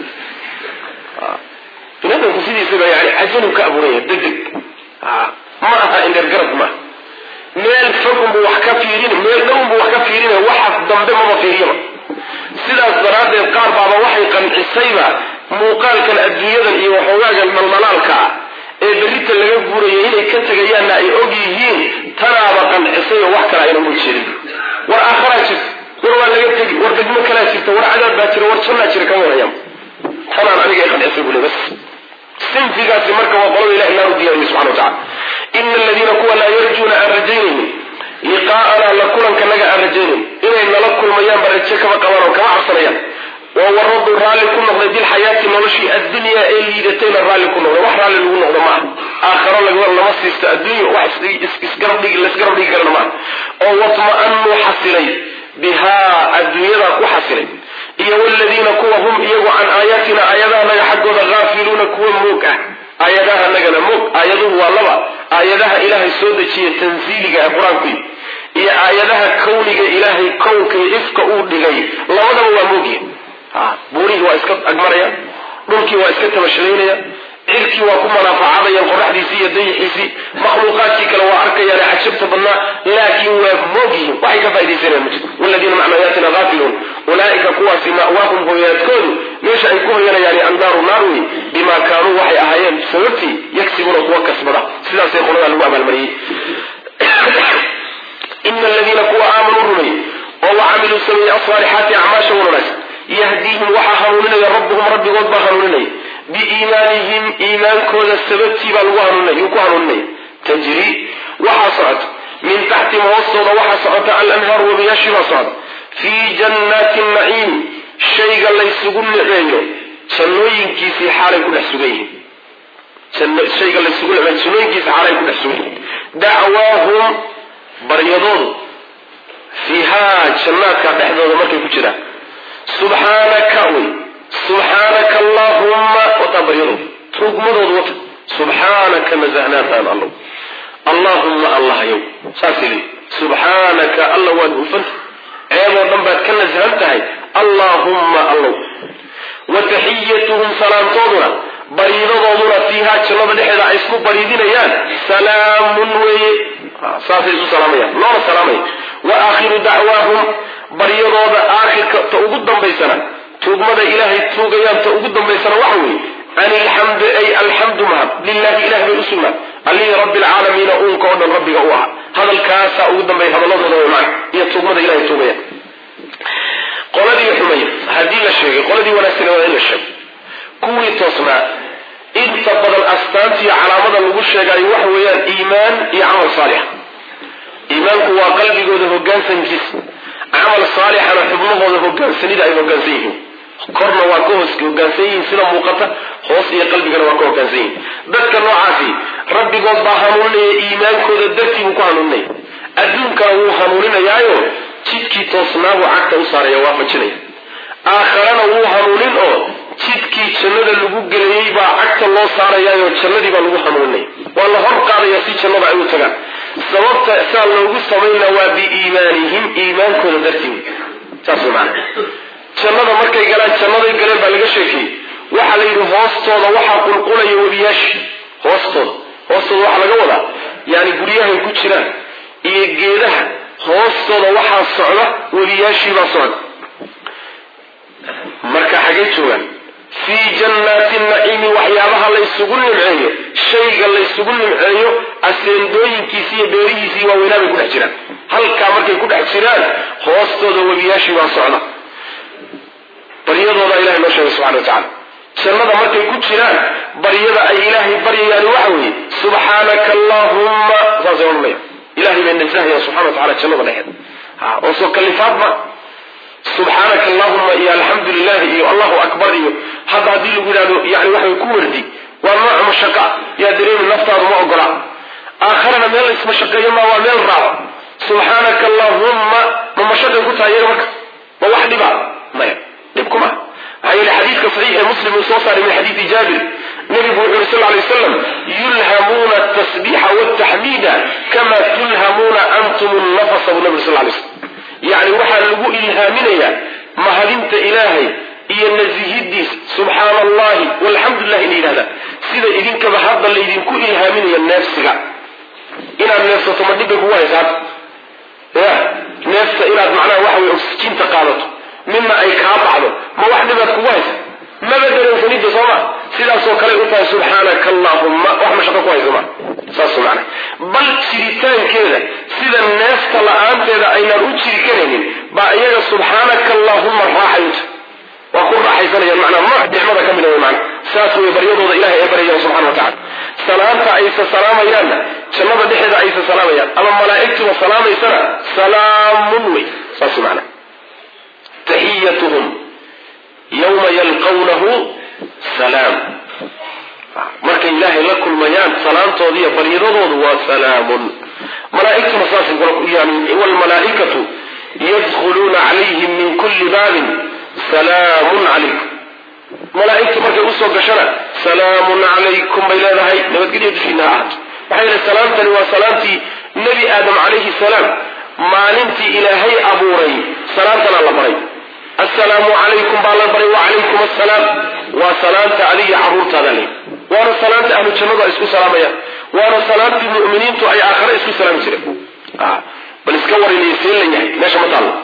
bini aadamku sidiisaba yani cajanu ka abuuraya degdeg ma aha indheer garab ma meel fogunbu wax ka fiirin meel dhowunbu wax ka fiirina waxa dambe maba fiiriyaba sidaas daraaddeed qaar baaba waxay qancisayba muuqaalkan adduunyadan iyo waxoogaagan malmalaalka ee berrita laga guuraya inay ka tegayaanna ay og yihiin tanaaba qancisay oo wax kale ayna uga jeedin war aakharaa jirta war waa laga tegi war degmo kalaa jirta war cadaab baa jira war jannaa jira kama warayaan tanaan aniga ay qancisay bule bas sinfigaasi marka waa qolada ilahi naaru diyaariyey subxana wa tacala ina aladiina kuwa laa yarjuuna aan rajaynaynin liqaa'anaa la kulankanaga aan rajaynayn inay nala kulmayaanba rajo kama qabaan oo kama cabsanayaan oo waradu raalli ku noqday bilxayaati noloshii addunyaa ee liidatayna raalli ku noqday wax raalli lagu noqdo maaha aakharo lama siisto adduunya wax isgarabdhigi laisgarab dhigi karana maaha oo watma'anuu xasilay bihaa adduunyadaa ku xasilay iyo waladiina kuwa hum iyagu can aayaatina aayadaha naga xaggooda gaafiluuna kuwa moog ah aayadaha nagana moog aayaduhu waa laba aayadaha ilaahay soo dejiya tansiiliga ee qur-aanku iyo aayadaha kawniga ilaahay kownka iyo ifka uu dhigay labadaba waa moogya buurihii waa iska agmaraya dhulkii waa iska tabashalaynaya cirkii waa ku manaafacadayaan qoraxdiisii iyo dayixiisii makhluuqaadkii kale waa arkayaan ee cajabta badnaa laakiin waa moogyihiin waxay ka faaidaysanayaan ma jirto waladiina macan aayaatina gaafiluun ulaa'ika kuwaasi ma'waahum hoyaadkoodu meesha ay ku hoyanayaan annaaru naar wey bimaa kaanuu waxay ahaayeen sababtii yagsibuuna kuwa kasbada sidaasay qoladaa lagu abaalmariyey ina aladiina kuwa aamanuu rumey oo wacamiluu sameeyey asaalixaati acmaasha wanaagsan yahdiihim waxaa hanuuninaya rabbuhum rabbigood baa hanuuninaya biiimaanihim iimaankooda sababtii baa lagu hanuuninaya yuu ku hanuuninaya tajri waxaa socota min taxtihim hoostooda waxaa socota alanhaaru wabiyaashii baa socota fii jannaati naciim shayga laysugu niceeyo jannooyinkiisii xaalay ku dhex sugan yihiin shayga laysugu niceeyo jannooyinkiisii xaalay ku dhex sugan yihiin dacwaahum baryadoodu fiihaa jannaadka dhexdooda markay ku jiraan subxaanaka wey subxaanaka allahumma wataa baryadooda tuugmadooda wata subxaanaka nasahnaataan allow allahumma allahyow saasay leeyi subxaanaka alla waad hufanta ceeboo dhan baad ka nasahan tahay allahumma allow wa taxiyatuhum salaamtooduna bariidadooduna fiihaa jannada dhexeeda ay isku bariidinayaan salaamun weeye saasay isu salaamayaan loona salaamaya wa aakhiru dacwaahum baryadooda aakhirka ta ugu dambaysana tuugmada ilaahay tuugayaan ta ugu dambaysana waxa weeye an ilxamdu ay alxamdu mahad lilahi ilah bay u sugnaan allihii rabbi alcaalamiina uunka oo dhan rabbiga u aha hadalkaasaa ugu dambeeya hadaladooda way macna iyo tuugmada ilahay tuugayaan qoladii xumay hadii la sheegay qoladii wanaagsan waa in la sheego kuwii toosnaa inta badan astaantii calaamada lagu sheegay waxa weeyaan iimaan iyo amal saalix iimaanku waa qalbigooda hoggaansankiis amal saalixana xubnahooda hoggaansanida ay hoggaansan yihiin korna waa ka hoos hoggaansan yihiin sida muuqata hoos iyo qalbigana waa ka hoggaansan yihiin dadka noocaasi rabbigood baa hanuuninaya iimaankooda dartii buu ku hanuuninaya adduunkana wuu hanuuninayaayo jidkii toosnaa buu cagta u saaraya waafajinaya aakharana wuu hanuunin oo jidkii jannada lagu gelayay baa cagta loo saarayaayo jannadii baa lagu hanuuninaya waa la hor qaadaya si jannada ay u tagaan sababta saa loogu samayna waa biiimaanihim iimaankooda dartii saas macna jannada markay galaan jannaday galeen baa laga sheekiyey waxaa la yidhi hoostooda waxaa qulqulaya webiyaashi hoostooda hoostooda waxaa laga wadaa yani guryahay ku jiraan iyo geedaha hoostooda waxaa socda webiyaashii baa socda marka xagee joogaan fii jannaati naciimi waxyaabaha laysugu nimceeyo shayga laysugu nimceeyo aseendooyinkiisi iyo beerihiisii waaweynaa bay ku dhex jiraan halkaa markay ku dhex jiraan hoostooda webiyaashii baa socda baryadooda ilahay noo sheegay subxana watacala jannada markay ku jiraan baryada ay ilaahay baryayaan waxa weeye subxaanaka allahumma saasay odhanaya ilahay bay nasahaya subxana watacala jannada dhexeed oo soo kalifaadma subxaanaka allahumma iyo alxamdu lilah iyo allahu akbar iyo hadda haddii lagu yidhahdo yani waxay ku wardi waa nooc mashaqa yaa dareemi naftaadu ma ogola aakharana meel laismashaqeeyo ma waa meel raaco subxaanaka allahumma ma mashaqay ku tahay iyaga marka ma wax dhiba maya dhibkuma maxaa yeele xadiidka saxiix ee muslim uu soo saaray min xadiidi jaabir nabigu wuxu yuri sal lla alay wasalam yulhamuuna atasbiixa waltaxmiida kama tulhamuuna antum nnafasa buu nabi sal lla alay slam yani waxaa lagu ilhaaminayaa mahadinta ilaahay iyo nasihidiis subxaana allahi walxamdulilah ina yidhahdaa sida idinkaba hadda laydinku ilhaaminayo neefsiga inaad neefsato ma dhibbay kugu haysa hadda ya neefta inaad macnaha waxa wey oksijiinta qaadato midna ay kaa baxdo ma wax dhibaad kugu haysa maba dareensanida sooma sidaasoo kale u tahay subxaanaka allahumma wax mashaqo ku haysa ma saas macna bal jiritaankeeda sida neefta la-aanteeda aynaan u jiri karaynin baa iyaga subxaanaka allahumma raaxayuta waa ku raaxaysanayaan macnaa nooc nicmada ka mid a macna saas way baryadooda ilahay ee baryayaan subxana watacala salaanta aysa salaamayaanna jannada dhexeeda aysa salaamayaan ama malaa'igtuba salaamaysana salaamun wey saas macna taxiyatuhum yawma yalqawnahu salaam markay ilaahay la kulmayaan salaantooda iyo baryadoodu waa salaamun malaa'igtuna saasay kula yani walmalaa'ikatu yadkhuluuna calayhim min kulli baabin salaamun calaykum malaa'igtu markay usoo gashana salaamun calaykum bay leedahay nabadgelyo dushiina ha ahaato maxaa yeele salaamtani waa salaamtii nebi aadam calayhi salaam maalintii ilaahay abuuray salaamtana la baray assalaamu calaykum baa la baray wacalaykum assalaam waa salaamta adiga caruurtaada le waana salaamta ahlu jannadu ay isku salaamayaan waana salaamtii mu'miniintu ay aakhare isku salaami jireen bal iska warinaya seen la yahay meesha ma taallo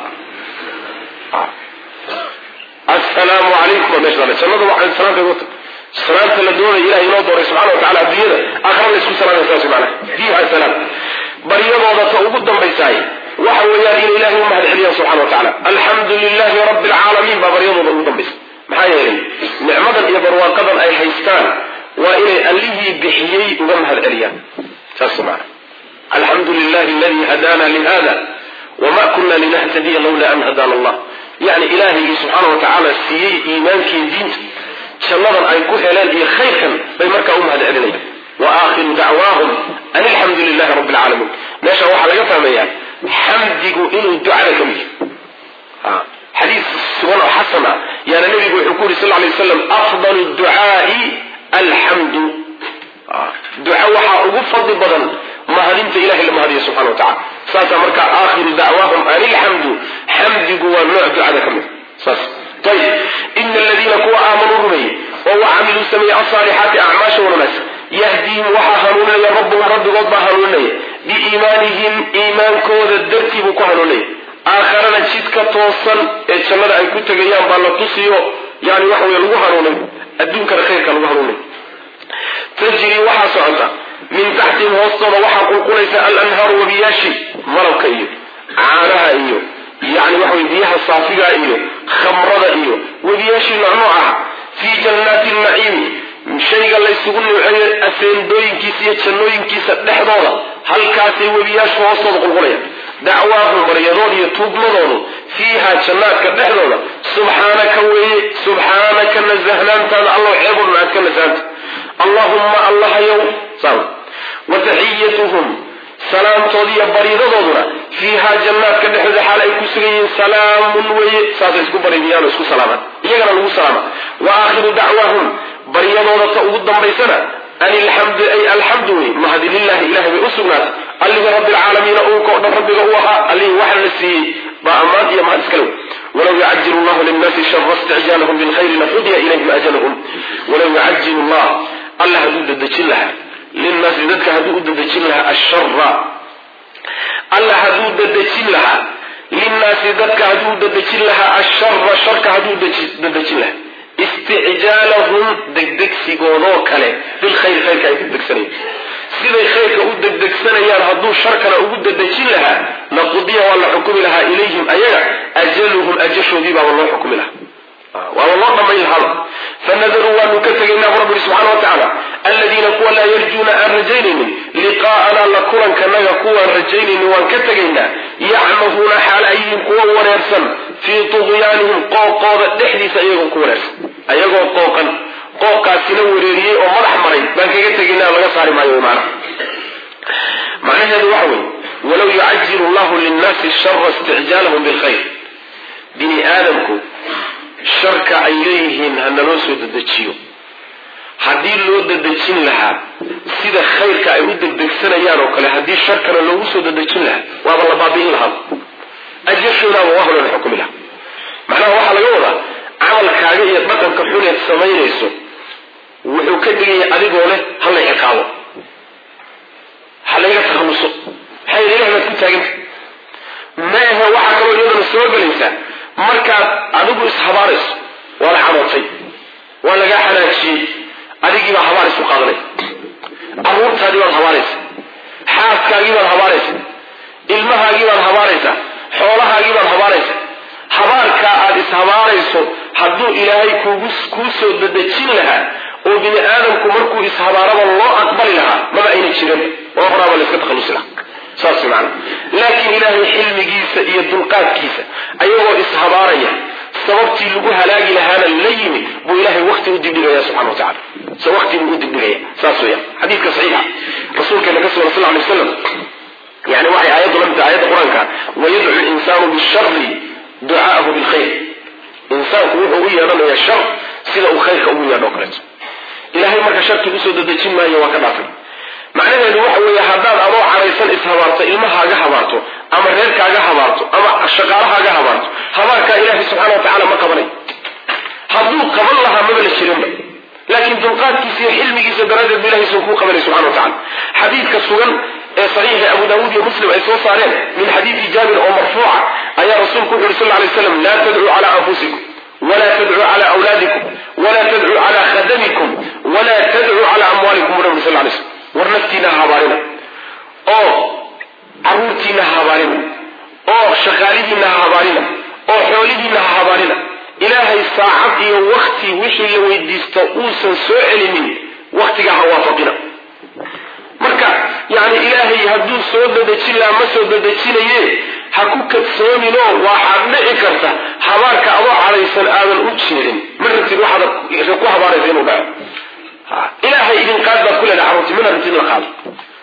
assalaamu calaykum waa meesha jannadu waxay salaamta wata salaamta la doonaya ilahay inoo dooray subxana watacala adduunyada aakhare la isku salaamaya saas macnaha fiiha salaam baryadooda ta ugu dambaysaay waxa weeyaan inay ilahay u mahad celiyaan subxana watacala alxamdu lilahi rabbi alcaalamiin baa baryadooda ugu dambaysa maxaa yeelay nicmadan iyo barwaaqadan ay haystaan waa inay allihii bixiyey uga mahad celiyaan saas macna alxamdu lilahi aladi hadaana lihada wama kuna linahtadiya lawla an hadana allah yani ilaahaygi subxaana watacaala siiyey iimaankii diinta jannadan ay ku heleen iyo khayrkan bay markaa u mahad celinayaan waakhiru dacwaahum an alxamdu lilahi rabbi alcaalamiin meesha waxaa laga fahmayaa xamdigu inuu ducada ka mid yahay xadiis sugan oo xasan ah yaana nabigu wuxuu ku yuri sal lay waslam afdalu ducaai alxamdu duca waxaa ugu fadli badan mahadinta ilahay la mahadiyo subxana wa tacala saasaa markaa aakhiru dacwaahum an ilxamdu xamdigu waa nooc ducada ka mid saas ayib ina aladiina kuwa aamanuu rumeeyey oo wacamiluu sameeyey alsaalixaati acmaasha wanaagsan yahdihim waxaa hanuuninaya rabbuhum rabbigood baa hanuuninaya biiimaanihim iimaankooda dartii buu ku hanuuninaya aakharana jidka toosan ee jannada ay ku tegayaan baa la tusiyo yani waxa wey lagu hanuunin adduunkana khayrka lagu hanuunin tajri waxaa socota min taxtihim hoostooda waxaa qulqulaysa alanhaaru wabiyaashi malabka iyo caanaha iyo yani waxa wey biyaha saafiga iyo khamrada iyo webiyaashii noocnoocaha fii jannaati naciimi shayga laysugu nuuceeyo aseendooyinkiisa iyo jannooyinkiisa dhexdooda halkaasay webiyaashu hoostooda qulqulayaan dacwaahum baryadooda iyo tuugmadoodu fiiha jannaadka dhexdooda subxaanaka weeye subxaanaka nasahnaantaada allow ceebun aad ka nasahanta allahumma allahayow sam wa taxiyatuhum salaamtoodi iyo baryadadooduna fiiha jannaadka dhexdooda xaal ay ku sugan yihiin salaamun weeye saasay isku baryayaan isku salaamaan iyagana lagu salaama wa aakhiru dacwaahum baryadooda ta ugu dambaysana an ilxamdu ay alxamdu wey mahadi lilahi ilahay bay u sugnaatay allihii rabbilcaalamiina uunka o dhan rabbiga u ahaa allihii waxa la siiyey baa ammaan iyo mahad iskale walaw yucajilu llahu linnaasi shara isticjaalahum bilkhayri laqudiya ilayhim ajalahum walaw yucajilu llah alla hadduu dadejin lahaa linnaasi dadka hadduu u dadejin lahaa ashara alla hadduu dadejin lahaa linnaasi dadka hadduu dadejin lahaa ashara sharka hadduu dadejin lahaa isticjaalahum degdegsigoodoo kale bilkhayr khayrka ay degdegsanayaan siday khayrka u degdegsanayaan hadduu sharkana ugu dadejin lahaa laqudiya waa la xukumi lahaa ilayhim ayaga ajaluhum ajashoodii baaba loo xukumi lahaa waaba loo dhamayn lahaaba fanadaruu waanu ka tegaynaa rabbi subxaana wa tacaala aladiina kuwa laa yarjuuna aan rajaynaynin liqaa'anaa la kulankanaga kuwaan rajaynaynin waan ka tegaynaa yacmahuuna xaal ayihin kuwa wareersan fii tuqyaanihim qooqooda dhexdiisa iyagoo ku wareersan ayagoo qooqan qooqaasina wareeriyey oo madax maray baan kaga tegaynaa laga saari maayo maana macnaheedu waxa weye walaw yucajilu llahu linnaasi shara isticjaalahum bilkhayr bini aadamku sharka ay leeyihiin hanaloo soo dedejiyo haddii loo dadejin lahaa sida khayrka ay u degdegsanayaan oo kale haddii sharkana loogu soo dadejin lahaa waaba la baabi'in lahaa ajashoodaaba waa holo la xukumi lahaa macnaha waxaa laga wadaa camalkaaga iyo dhaqanka xuneed samaynayso wuxuu ka dhigaya adigoo leh hala ciqaabo ha layga takhalluso maxay ilaah baad ku taaganta ma ahe waxaa kaloo iyadana soo gelaysaa markaad adigu ishabaarayso waa la xamootay waa lagaa xanaajiyey adigiibaa habaar isu qaadanay aruurtaadii baad habaaraysa xaaskaagii baad habaaraysa ilmahaagii baad habaaraysa xoolahaagii baad habaaraysa habaarkaa aad ishabaarayso hadduu ilaahay kugu kuu soo dadejin lahaa oo bini aadamku markuu ishabaaraba loo aqbali lahaa maba ayna jiran oo horaaba la iska takhallusi lahaa saas macana laakiin ilaahay xilmigiisa iyo dulqaadkiisa ayagoo ishabaaraya sababtii lagu halaagi lahaana la yimi buu ilaahay waqti u dibdhigaya subxana wa tacala se waqti buu u dibdhigaya saas weya xadiidka saxiixa rasuulkeena ka sugan sal alay wasalam yani waxay aayaddu la midtahay aayadda qur-aanka wayadcu linsaanu bishari ducaa'ahu bilkhayr insaanku wuxuu u yeedhanayaa shar sida uu khayrka ugu yeedho o kaleeto ilaahay marka sharkii usoo dadejin maayo waa ka dhaafay macnaheedu waxa weeye haddaad adoo caraysan ishabaarto ilmahaaga habaarto ama reerkaaga habaarto ama shaqaalahaaga habaarto habaarkaa ilaahay subxana wa tacala ma qabanay hadduu qaban lahaa maba la jirinba laakiin dulqaadkiisa iyo xilmigiisa daraaddeed bu ilahay soo kuu qabanay subxana wa tacala xadiidka sugan ee saxiixi abu daawuud iyo muslim ay soo saareen min xadiidi jaabir oo marfuuca ayaa rasuulku wuxu uhi sal lay slam laa tadcuu calaa anfusikum walaa tadcuu calaa awlaadikum walaa tadcuu calaa khadamikum walaa tadcuu calaa amwaalikum bu nabi sal lay slam war naftiina ha habaarina oo caruurtiina ha habaarina oo shaqaalihiina ha habaarina oo xoolihiina ha habaarina ilaahay saacad iyo wakti wixii la weydiisto uusan soo celinin waktiga ha waafaqina marka yani ilaahay hadduu soo dadejin lahaa ma soo dadejinaye ha ku kadsooninoo waxaad dhici karta habaarka adoo cadhaysan aadan u jeedin ma rabtid waxaad ku habaaraysa inuu dhaco ilaahay idin qaad baad ku leedahay carruurti mana rabtid la qaado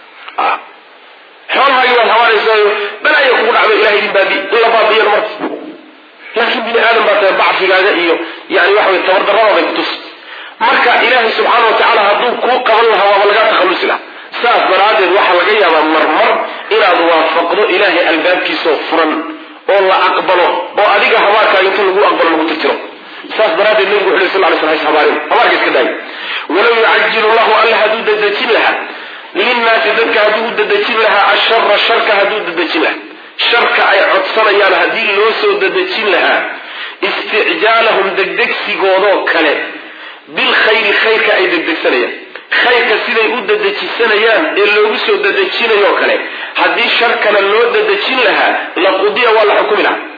xoolahaagii baad habaaraysaayo balaayo kugu dhacdo ilahay idin baabi in la baabiyana marka laakiin bini aadam baa tahay bacfigaaga iyo yani waxa wey tabardarradooday kutus marka ilaahay subxaana wa tacaala hadduu kuu qaban lahaa waaba lagaa takhallusi lahaa saas daraaddeed waxaa laga yaabaa marmar inaad waafaqdo ilaahay albaabkiisaoo furan oo la aqbalo oo adiga habaarkaaga inta lagu aqbalo lagu tirtiro saas daraaddeed nabigu wuxu lay sal lay sl hays habaarin habaarka iska daayo walaw yucajilu llahu alla hadduu dadejin lahaa linnaasi dadka hadduu u dadejin lahaa ashara sharka hadduu dadejin lahaa sharka ay codsanayaan haddii loo soo dadejin lahaa isticjaalahum degdegsigoodoo kale bilkhayri khayrka ay degdegsanayaan khayrka siday u dadejisanayaan ee loogu soo dadejinayoo kale haddii sharkana loo dadejin lahaa laqudiya waa la xukumi lahaa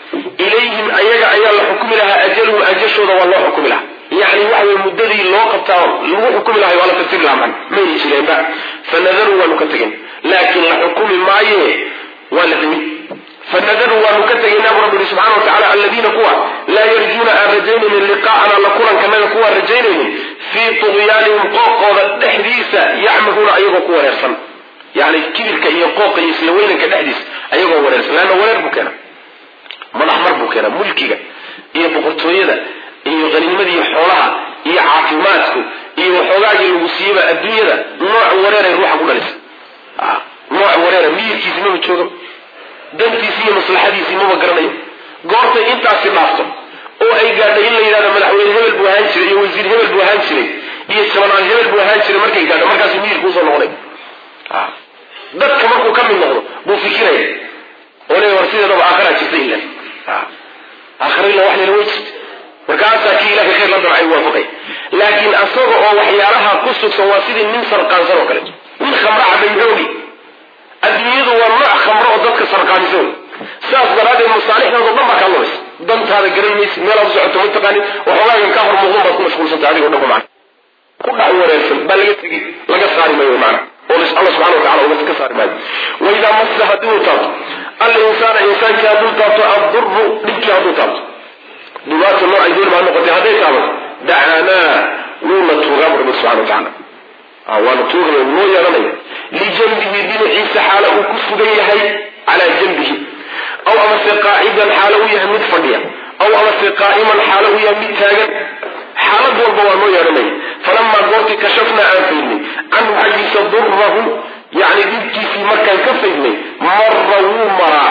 ilayhim ayaga ayaa la xukumi lahaa ajaluhum ajashooda waa loo xukumi lahaa يعني وحي مددي لو قبطا لو حكم الله ولا تفسير لها من ما يجي بقى فنذروا ونكتجن لكن الحكم معي ولا فنذروا ونكتجن رب سبحانه وتعالى الذين قوى لا يرجون الرجين من لقاءنا لقولا كما يقوى الرجين في طغيانهم قوق التحديث يعملون أيها قوى يرسل يعني كبير كأي قوق يسلوين كالحديث أيها قوى يرسل لأنه ولر بكنا من أحمر بكنا ملكي إيه بقرطوية iyo qaniimadii xoolaha iyo caafimaadku iyo xoogaaga lagu siiba adduunyada nooc wareeray ruuxa ku dhalis ah nooc wareeray miirkiisa ma joogo dantiisa iyo maslaxadiisa ma garanayo goorta intaas dhaafto oo ay gaadhay in la yiraahdo madaxweyne hebel buu ahaan jiray iyo wasiir hebel buu ahaan jiray iyo samaan hebel buu ahaan jiray markay gaadho markaas miirku soo noqday ah dadka markuu ka mid noqdo buu fikiray oo leeyahay warsideeda aakhira jirtay ilaa ah aakhira la wax leeyahay wajid markaasa kii ilaahay khayr la dabay waafaqay laakiin asaga oo waxyaalaha ku sugsan waa sidii nin sarqaansan oo kale nin khamra cabayoogi adduunyadu waa nooc khamro oo dadka sarqaansan saas daraadee masaalixdooda dhan baa ka lumis dantaada garanaysa meel aad socoto ma taqaani waxoogaa ka hor muuqdan baad ku mashquulsan tahay oo dhan macna ku dhac wareersan baa laga tagi laga saari maayo macna oo Allah subhanahu wa ta'ala uga ka saari maayo wa idha masaha duuta al-insana insaanka duuta ad-durru dhibki duuta دلوقتي الله عايزين ما نقول هذا كامل دعانا نونا توغام رب سبحانه وتعالى وانا توغام نو يا رمي لجنبه دين عيسى حاله كسبيه على جنبه او امس قاعدا حاله يهمد فديا او امس قائما حاله يهمد تاجا حاله والبوا نو يا رمي فلما قلت كشفنا عن فيني عنه حديث ضره يعني بيجي في مكان كفيني مره ومرا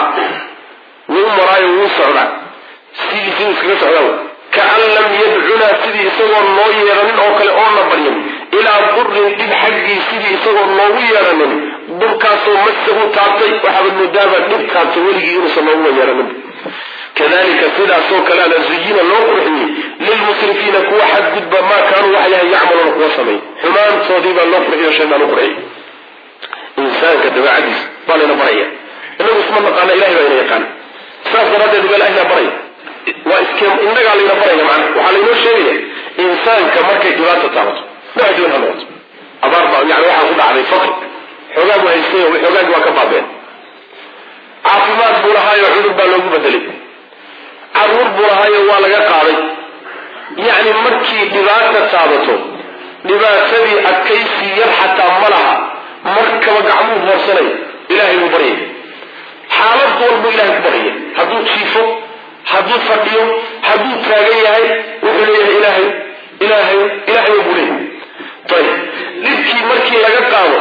ومرا يوسع سيدي سيدي سيدي سيدي كأن لم يدعنا سيدي سوى الله يغنين أو كالأونا بريم إلى ضر إذ حقي سيدي سوى الله يغنين بركاسو مسه تعطي وحب الندابة نبكاسو ولي يونس الله يغنين كذلك سيدي سوى كلالا زيين الله قرحني للمسرفين كوا حد قد ما كانوا وحيها يعملون قوصمي حمان صديبا الله قرحي وشيما الله قرحي إنسان كدبا عديس طالنا بريا إنه اسمنا قال إلهي وإنه يقال ساس درادة دبا إلهي بريا وإسكام إنك علينا فريق معنا وحالينا الشيء إنسان كمركة دولات التعبط لا يدون هالوقت أضرب يعني واحد خد على الفقر حقاق وهيستيه وحقاق وكبابين عاصمات بولهاي وعدود بالوغو بدلي عرور بولهاي والغا قاري يعني مركي دولات التعبطه لما سبي الكيسي يرحة أملها مركة وقعموه ورسلي إلهي مبريه حالات دول بإلهي مبريه هدوك شيفه hadduu fadhiyo hadduu taagan yahay wuxuu leeyahay ilaahay ilaahay ilaahay buu leeyahay tayib lidkii markii laga qaado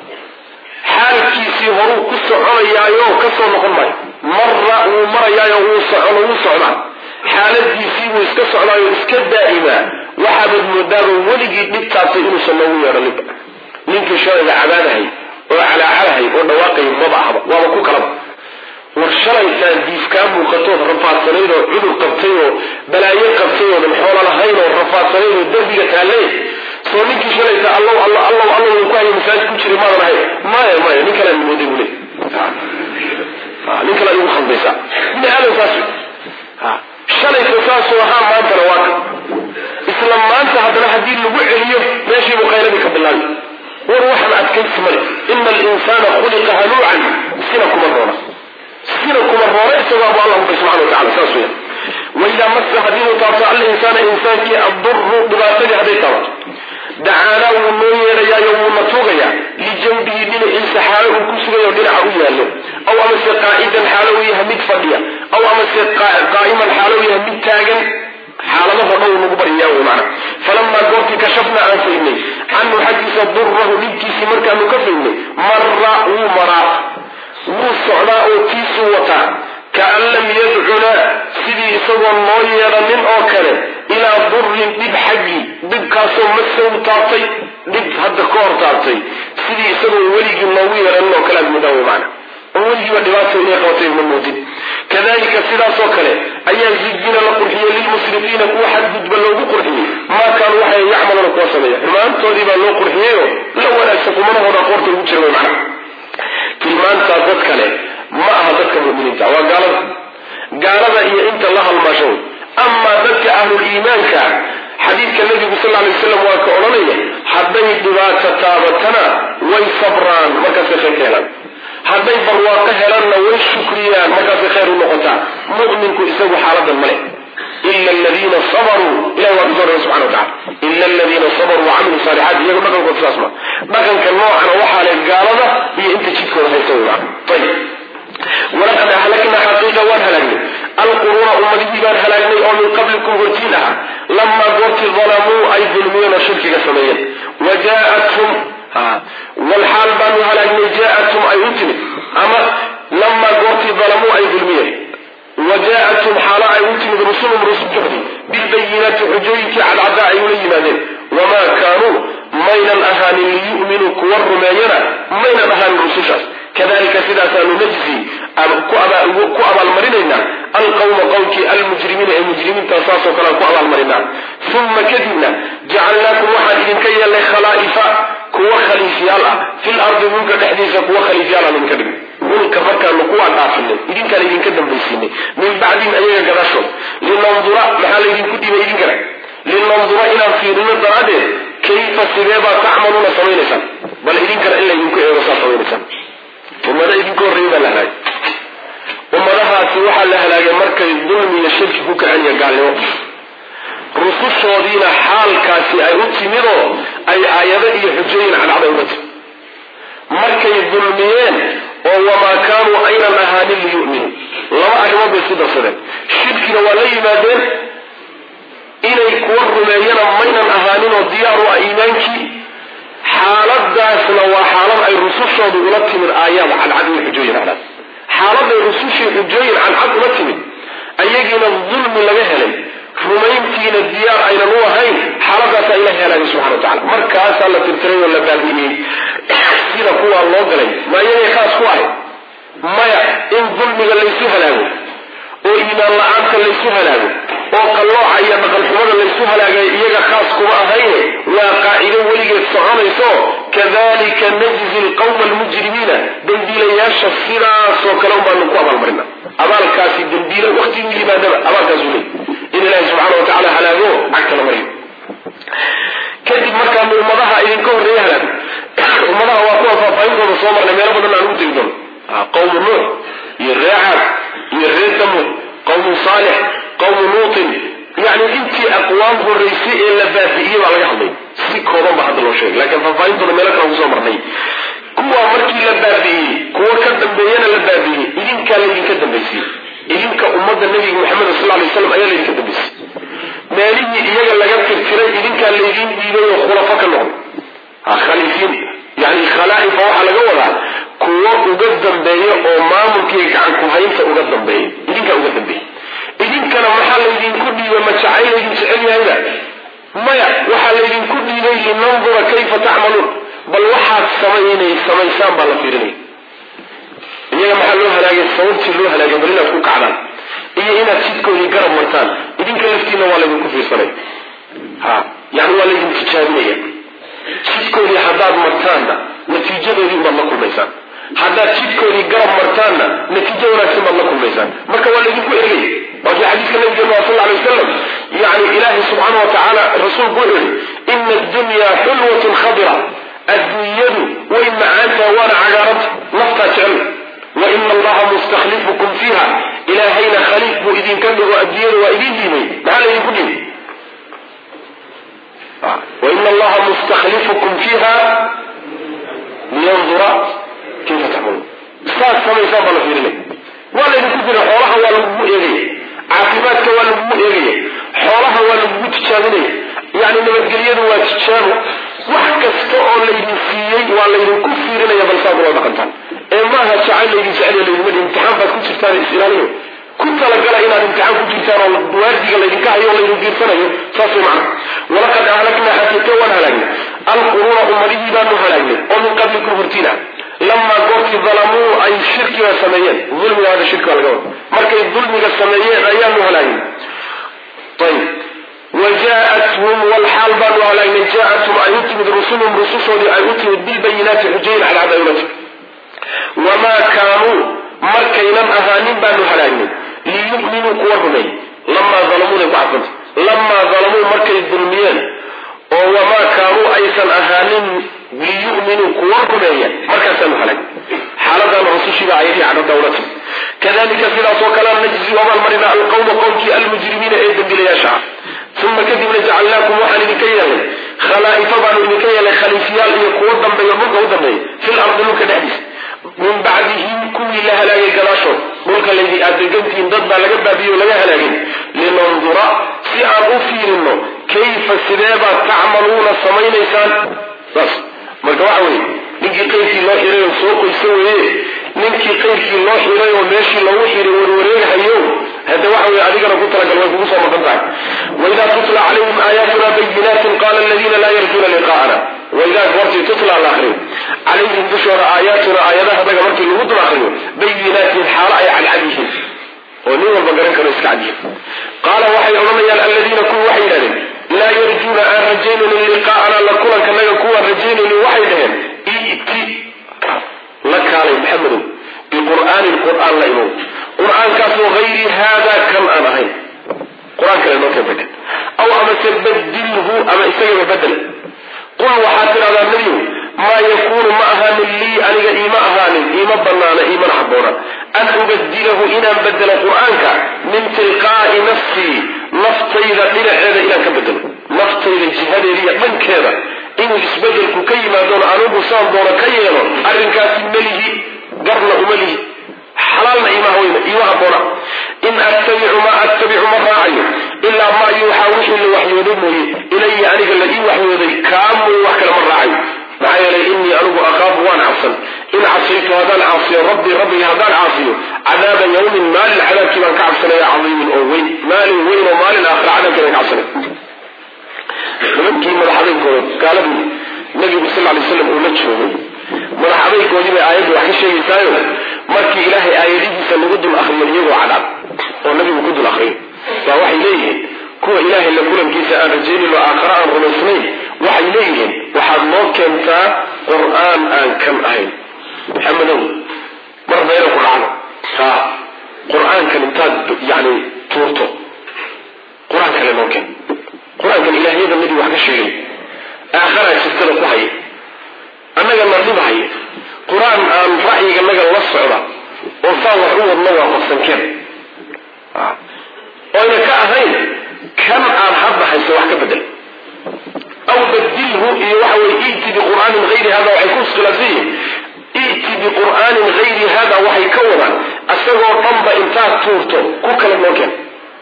xaalkiisii horuu ku soconayaayo ka soo noqon maayo marra uu marayaayo uu socono uu socdaa xaaladiisii uu iska socdaayo iska daa'ima waxaad moodaaba weligii dhibtaasay inuusan noogu yeedhaninba ninkii sharciga cabaadahay oo calaacalahay oo dhawaaqay maba ahba waaba ku kalaba ورشلي كان ديفكان وقطوه رفات سنين وعدو قبطين وبلايين قبطين ومن حول لهين ورفات سنين ودربية تاليه سو نيكي شلي تا الله الله الله الله وكاهي مساج كوشري ماذا نهي مايا مايا نيكلا المودي بولي نيكلا يوم خلبيسا من هذا الفاسو شلي تساسو ها ما انت رواك اسلام ما انت هدنا حدين لبوع اليوم ماشي مقايلة بك بالله وروح ما اتكلت ملك ان الانسان خلق هلوعا سنكم الرونة سيركم الرئيس وابو الله سبحانه وتعالى ساسويا وإذا مس هدين طاطع الإنسان إنسان كي الضر بغاتل هذه طاطع دعانا ونوير يا يوم متوغيا لجنبه من إنس حاله كسويا ودين عويا له أو أمس قائدا حاله يهمد فضيا أو أمس قائما حاله يهمد تاغا حاله فضوه نقبر إياه معنا فلما قلت كشفنا عن سيدني عنه حديث ضره لبكي سمرك مكفلني مرة ومرة وصعنا وتيسو وطا كأن لم يدعنا سيدي سوى النوير من أوكره إلى ضر دب حقي دب كاسو مسو تعطي دب هذا كور تعطي سيدي سوى ولي النوير أنه كلام مداوي معنا ولي ودواسه إليه قوتين من موجود كذلك سيدا سوكره أيها الزجين لقرحية للمسرفين واحد قد بلوغ قرحية ما كان واحد يعمل القواسمية ما أنتوا دي بلوغ قرحية لو أنا أكسفوا منه ونقورته وجره معنا tilmaantaa dad kale ma aha dadka mu'miniinta waa gaalada قالوا إيه أنت الله المشهور أما ذلك أهل الإيمان كان حديث النبي صلى الله عليه وسلم وكأولانية حبي دبات تابتنا ويصبران مكاس خير كهلان حبي برواقه لنا ويشكريان مكاس خير النقطة مؤمنك إساو حالة الملك إلا الذين صبروا إلى وقت سبحانه وتعالى إلا الذين صبروا وعملوا صالحات يقول ما كان قد تسمع ما كان كالنوع أنا وحال القالة هي أنت تشكر هيسوي معه طيب ولقد أهلكنا حقيقة وانهلكنا القرون أمته بان هلكنا أو من قبلكم ورتينها لما قلت ظلموا أي ظلمين وشركك سميا وجاءتهم ها والحال بان هلكنا جاءتهم أي أتمت أما لما قلت ظلموا أي ظلمين وجاءتهم حالا أي أتمت رسولهم رسول جهدي بالبينات حجيك على عداء يليمانين وما كانوا مين الأهاني ليؤمنوا كور ماينا مين الأهاني الرسوشات كذلك سداسا نجزي كؤبا المرينينا القوم قوك المجرمين المجرمين تنصاصوا كلا كؤبا المرينينا ثم كذبنا جعلناكم واحد إذن كي يلي خلائف كوا خليفيالا في الأرض منك تحديث كوا خليفيالا من كذب منك فكا نقوى الآفلين إذن كان إذن كذب بيسيني من بعدين أيها قداشهم لننظر محال إذن كتب إذن كذب لننظر إلى فيرين الضرادة كيف سبابا تعملون سوينسا بل إذن كان إلا يمكن أن يرسى سوينسا وماذا يذكر ريبا لهلاك وماذا سوحا لهلاك مركز الظلم يشرك فوك أن يقال له رسول شودين حال كاسي أي أتمروا أي آيات يحجين عن عظيمته مركز الظلميين وما كانوا أين الأهاني ليؤمنوا لما أجمع بسيطة صدق شركنا ولي مادين إلي كور مينا من الأهاني والديار وإيمانك xaaladaasna waa xaalad ay rusushoodu ula timid aayaad cadcad iyo xujooyin cadcad xaalad ay rusushii xujooyin cadcad ula timid ayagiina dulmi laga helay rumayntiina diyaar aynan u ahayn xaaladaasaa ilahi helaagay subxana watacala markaasaa la tirtiray oo la baabi'iyey sida kuwaa loo galay ma iyagay khaas ku ahay maya in dulmiga laysu halaago oo iimaan la-aanta laysu halaago oo qallooca iyo dhaqanxumada laysu halaagay iyaga khaas kuma ahayne waa qaacido weligeed soconayso kadalika najzi alqawma almujrimiina dembiilayaasha sidaasoo kale unbaanu ku abaalmarina abaalkaasi dembiila waktiguu yimaadaba abaalkaasuu leey in ilaahi subxaana watacala halaago cagta la mariyo kadib markaanu ummadaha idinka horreeya halaago ummadaha waa kuwa faahfaahintooda soo marnay meelo badan aan ugu tegi doono qawmu nuux iyo ree caad iyo ree tamuud qawmu saalix qawmu luutin yani intii aqwaam horreysay ee la baabi'iyey baa laga hadlay si kooban baa hadda loo sheegay laakiin faahfaahintooda meelo kale kusoo marnay kuwa markii la baabi'iyey kuwa ka dambeeyana la baabi'iyey idinkaa laydinka dambaysiyey idinka ummadda nabiga maxamed sal lla alay waslam ayaa laydinka dambaysiyey meelihii iyaga laga tirtiray idinkaa laydin dhiibay oo khulafo ka noqday khaliifiin yani khalaa'ifa waxaa laga wadaa kuwo uga dambeeya oo maamulkii gacan ku haynta uga dambeeya idinkaa uga dambeeya idinkana maxaa laydinku dhiibay ma jacayl laydin jecel yahayda maya waxaa laydinku dhiibay linandura kayfa tacmaluun bal waxaad samaynay samaysaan baa la fiirinaya iyaga maxaa loo halaagay sababtii loo halaagay bal inaad ku kacdaan iyo inaad jidkoodii garab martaan idinka laftiina waa laydinku fiirsanaya ha yani waa laydin tijaabinaya jidkoodii haddaad martaanna natiijadoodii ubaad la kulmaysaan haddaad jidkoodii garab martaanna natiijo wanaagsan baad la kulmaysaan marka waa laydinku ergay waa kii xadiiska nabigeena sal alay wasalam yani ilaahi subxaana wa tacaala rasuulku wuxuu yihi ina addunyaa xulwatun khadira adduunyadu way macaantaha waana cagaaranta naftaa jecel wa ina allaha mustakhlifukum fiiha ilaahayna khaliif buu idinka dhigo adduunyada waa idin dhiibay maxaa laydinku dhiibay وإن الله مستخلفكم فيها لينظر كيف تعملون استاذ سمي صاب الله في لك ولا يكون حولها ولا مؤيرية عاقباتك ولا مؤيرية حولها ولا متشابهية يعني لما تقريد وتشابه وحكستو ليدin siiyay waa laydin ku fiirinaya bal saad wada qantaan ee ma aha jacayl laydin jecel laydin imtixaan baad ku jirtaan islaamiyo ku talagala inaad imtixaan ku jirtaan oo waadiga laydinka hayo laydin fiirsanayo saasay macna walaqad ahlakna xaqiiqa waan halaagna alquruuna ummadihi baanu halaagna oo min qablikum hortiina lama goortii dalamuu ay shirkiga sameeyeen dulmiga hada shirkiga laga wado markay dulmiga sameeyeen ayaanu halaagna ayib وجاءتهم والحال بانوا على ان جاءتهم ايتهم رسلهم رسوشهم ايتهم بالبينات حجين على عداولته وما كانوا مركينا اهانين بانوا هلاين liyu'minuu kuwa rumeey lamaa dalamuu ku cadfanta lamaa dalamuu markay dulmiyeen oo wamaa kaanuu aysan ahaanin liyu'minuu kuwa rumeeya markaasaanu halag xaaladan rusushiiba ayadii cadho dawlata kadalika sidaasoo kalea najzi abaan marina alqawma qowmkii almujrimiina ee dembilayaasha ah uma kadibna jacalnaakum waxaan idinka yeelnay khalaa'ifa baanu idinka yeelnay khaliifiyaal iyo kuwo dambeeyo dhulka u dambeeya fil ardi dhulka dhexdiisa min bacdihim kuwii la halaagay gadaashood dhulka laydi aad degantihiin dad baa laga baabiye o laga halaagay linandura si aan u fiirino kayfa sideebaad tacmaluuna samaynaysaan saas marka waxa weye ninkii qayrkii loo xiray oo soo qoysa weye ninkii qayrkii loo xiray oo meeshii lagu xiray warwareeghayo hada waxa weye adigana ku talagal way kugu soo maqan tahay waidaa tutla calayhim aayaatuna bayinaatin qaala aladiina laa yarjuuna liqaa'ana waidaa goortii tutla la akriyo calayhim dushooda aayaatuna aayadaha daga markii lagu dul akriyo bayinaatin xaalo ay cadcad yihiin oo nin walba garan karo iska cadyihin qaala waxay odhanayaan aladiina kuwa waxay yidhahdeen laa yarjuuna aan rajaynaynin liqaa'ana la kulankanaga kuwaan rajaynaynin waxay dhaheen iti la kaalay maxamedow biqur'aanin qur'aan la imow qur'aankaasoo hayri haadaa kan aan ahayn qur-aan kale noo keen bedel aw amase badilhu ama isagaba bedel qul waxaad tidhahdaa nebiyow maa yakuunu ma ahaanin lii aniga iima ahaanin iima banaana iimana habboona an ubadilahu inaan bedelo qur'aanka min tilqaa'i nafsii naftayda dhinaceeda inaan ka bedelo naftayda jihadeeda iyo dhankeeda inuu isbedelku ka yimaadoono anugu saan doono ka yeelo arrinkaasi melihi garna uma lihi xalaalna iimahaweyna iima habboona in attabicu maa attabicu ma raacayo ilaa maa yuuxaa wixii la waxyooday mooye ilaya aniga la ii waxyooday kaamuu wax kale ma raacayo maxaa yeelay inii anigu akaafu waan cabsan in casaytu haddaan caasiyo rabbii rabbiga haddaan caasiyo cadaaba yawmin maalin cadaabkii baan ka cabsanaya cadiimin oo weyn maalin weyn oo maalin aakhira cadaabkii baan ka cabsanaya nimankii madaxadaynkooda gaaladii nabigu sal alay slam uu la joogay madaxadaygoodii bay aayaddu wax ka sheegaysaayo markii ilaahay aayadihiisa lagu dul akriyo iyagoo cadcad oo nabigu ku dul akriyo baa waxay leeyihiin kuwa ilaahay la kulankiisa aan rajaynin oo aakhira aan rumaysnayn waxay leeyihiin waxaad noo keentaa qur-aan aan kan ahayn maxamedow mar bayna ku dhacdo ha qur-aankan intaad yani tuurto qur-aan kale noo keen qur-aankan ilaahyada midii wax ka sheegay aakharaa jirtada ku haya annaga nardhiba haya qur-aan aan ra'yiganaga la socda oo saa wax u wadno waafaqsankeen oyna ka ahayn kan aan hadda hayso wax ka bedel aw badilhu iyo waxa weye iti biqur'aanin hayri hada waxay ku iskhilaafsiyihin iti biqur'aanin hayri hada waxay ka wadaan isagoo dhanba intaad tuurto ku kala noo keen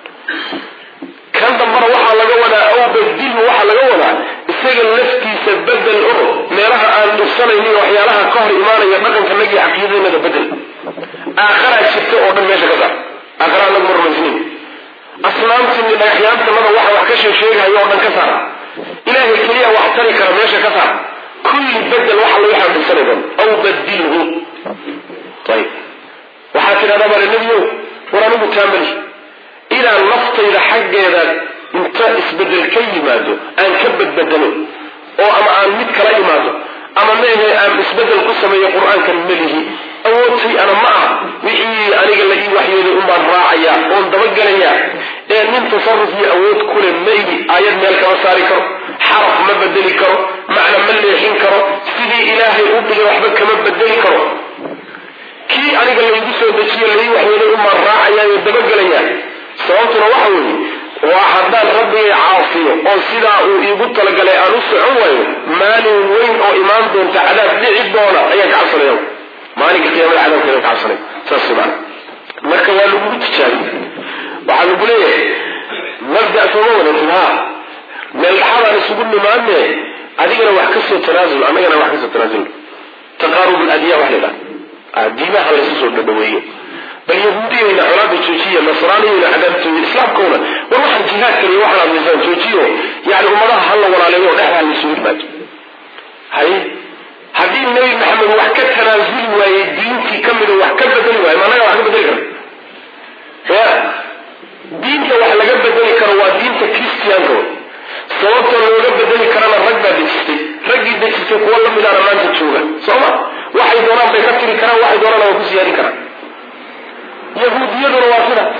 kan dambana waxaa laga wadaa aw badilhu waxaa laga wadaa isaga laftiisa bedel oo meelaha aan dhufsanaynin waxyaalaha ka hor imaanaya dhaqankanagi caqiidaynada bedel aakharaa jirta oo dhan meesha ka saar aakharaa laguma rumaysnin asnaamtii dhagaxyaantanada waxa wax ka sheegsheegahayo oo dhan ka saar ilaahay keliya wax tari kara meesha ka saar kulli bedel waxa lagu xaadinsanay aw badilhu ayib waxaa tidhahdaa bale nebiyow war anigu taamali ilaa naftayda xaggeeda inta isbedel ka yimaado aan ka badbedelo oo ama aan mid kala imaado ama meehe aan isbedel ku sameeyo qur-aankan melihi awoodtay ana ma ah wixii aniga la ii waxyooday unbaan raacayaa oon dabagelayaa ee nin tasaruf iyo awood kule mayli aayad meel kama saari karo xaraf ma bedeli karo macna ma leexin karo sidii ilaahay u dhigay waxba kama bedeli karo kii aniga laygu soo dejiyo la ii waxyooday unbaan raacayaa oo dabagelayaa sababtuna waxa weeye waa haddaan rabbigay caasiyo oo sidaa uu iigu talagalay aan u socon waayo maalin weyn oo imaan doonta cadaab dhici doona ayaan ka cabsanaya maalinka qiyaamada cadaabkeeda ka cabsanay saas subaan marka waa lagugu tijaabiy waxaa lagu leeyahay mabda sooma wadatin ha meel dhaxadaan isugu nimaane adigana wax kasoo tanaasul annagana wax kasoo tanaasul taqaarub aladiya wax laydhaha diimaha laysu soo dhadhaweeyo bal yahuudiyayna colaada joojiya nasraaniyayna cadaabtooya islaamkooda war waxaan jihaad kaliya waxaan admaysaan joojiyo yani ummadaha hala walaaleeyo oo dhexdaa laysugu yimaado hay haddii nebi maxamed wax ka tanaasuli waayey diintii ka mida wax ka bedeli waayo ma annaga wax ka bedeli karo ya diinta wax laga bedeli karo waa diinta christianka sababta looga bedeli karana rag baa dejistay raggii dejistay kuwa lamidaana maanta jooga sooma waxay doonaan bay ka tiri karaan waxay doonaan waa ku siyaadin karaan yahuudiyaduna waa sida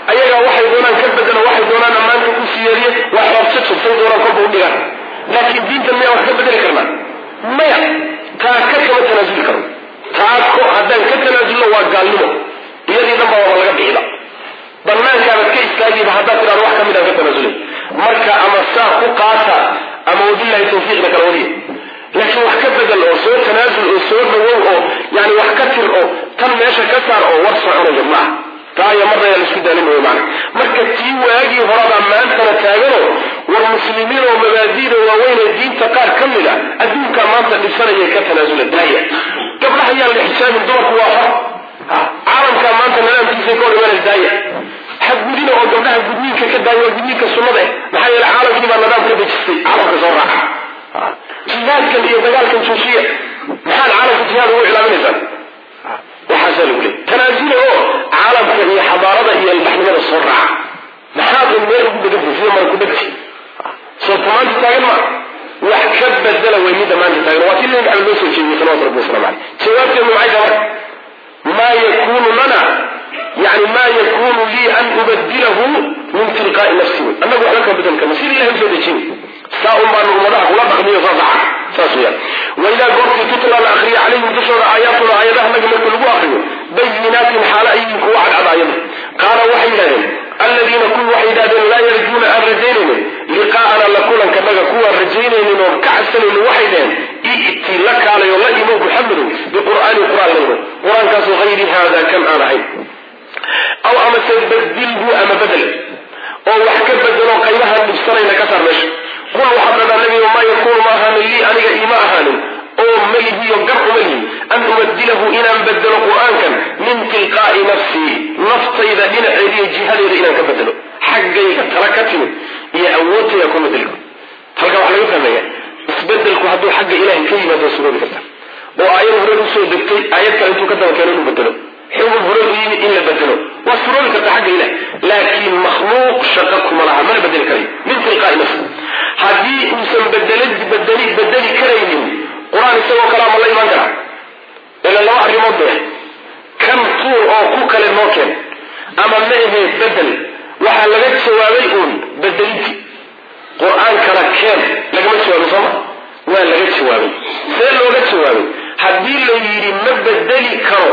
ayaga waxay doonaan ka bedelo waxay doonaan ammaanta ku siyeeriye wax rabta subtay doonaan kolba u dhigaan laakiin diinta miyaa wax ka bedeli karnaa maya taa ka kama tanaasuli karo taa ko haddaan ka tanaasulno waa gaalnimo iyadii dhanba waaba laga bixida bannaankaabaad ka istaagiba haddaad tidhahdo wax ka mid aan ka tanaasulay marka ama saa ku qaata ama wabillahi tawfiiqna kala wadiya laakiin wax ka bedel oo soo tanaasul oo soo dhawow oo yani wax ka tir oo tan meesha ka saar oo war soconaya maaha taa iyo marna yaa laisku daalin way macna marka tii waagii horada maantana taagano war muslimiin oo mabaadiida waaweyn ee diinta qaar ka mid a adduunkaa maanta dhisanaya ka tanaasula daaya gabdhaha yaan la xisaabin dumarku waa hor caalamkaa maanta nadaamkiisa ka hor imanay daaya xadgudina oo gabdhaha gudniinka ka daaya waa gudniinka sunnada eh maxaa yeele caalamkii baa nadaam ka dejistay caalamka soo raaca jihaadkan iyo dagaalkan joojiya maxaad caalamka jihaad ugu iclaaminaysaan waxaasaa lagu leeyay tanaasula oo caalamka iyo xadaarada iyo albaxnimada soo raaca maxaad un meel ugu dhegantay sida mara ku dhegtay soo tamaanta taagan ma wax ka bedela way midda maanta taagan waa tii nabi maxamed loo soo jeediyey salawatu rabbi wasalaamu caleyh jawaabteedu maxay tahay maa yakunu lana yani maa yakunu lii an ubadilahu min tilqaa'i nafsi wey annagu waxba ka bedan karna sida ilahay usoo dejin saa un baanu ummadaha kula dhaqmiyo saas aha saas weyaan waidaa goortii tutla la akriya calayhim dushooda aayaatuna aayadaha naga marka lagu akriyo bayinaatin xaala ayiin kuwa cadcad aayada qaala waxay yidhahdeen aladiina kuwi waxay yidhahdeen laa yarjuuna aan rajaynaynin liqaa'ana la kulankanaga kuwaan rajaynaynin oon ka cabsanaynin waxay dhaheen i'ti la kaalayo la imow muxamedun biqur'aanin qur'aan la imow qur-aankaasoo hayri haada kan aan ahayn aw amase badilhu ama bedel oo wax ka bedelo qaybahaan dhibsanayna ka saar meesha qul waxaad dhadhaa nabiga maa yakuunu ma ahaanin lii aniga iima ahaanin oo malihiyo gar uma lihi an ubadilahu inaan bedelo qur-aankan min tilqaa'i nafsii naftayda dhinaceediiyo jihadeeda inaan ka bedelo xaggayga tala ka timid iyo awoodtayda kuma bedeli karo halkaa wax laga fahmaya isbedelku hadduu xagga ilahay ka yimaado suroobi karta oo aayad hore usoo degtay aayad kale intuu ka daba keeno inuu bedelo xugum hore u yimi in la bedelo waa suroobi karta xagga ilahay laakiin makhluuq shaqa kuma laha mana bedeli karayo min tilqaa'i nafsi haddii uusan bedeli bedeli bedeli karaynin qur-aan isagoo kalaa ma la imaan karaa ila laba arrimood bay kan tuur oo ku kale noo keen ama ma ahee bedel waxaa laga jawaabay uun bedelintii qur-aan kala keen lagama jawaabin sooma waa laga jawaabay see looga jawaabay haddii la yidhi ma bedeli karo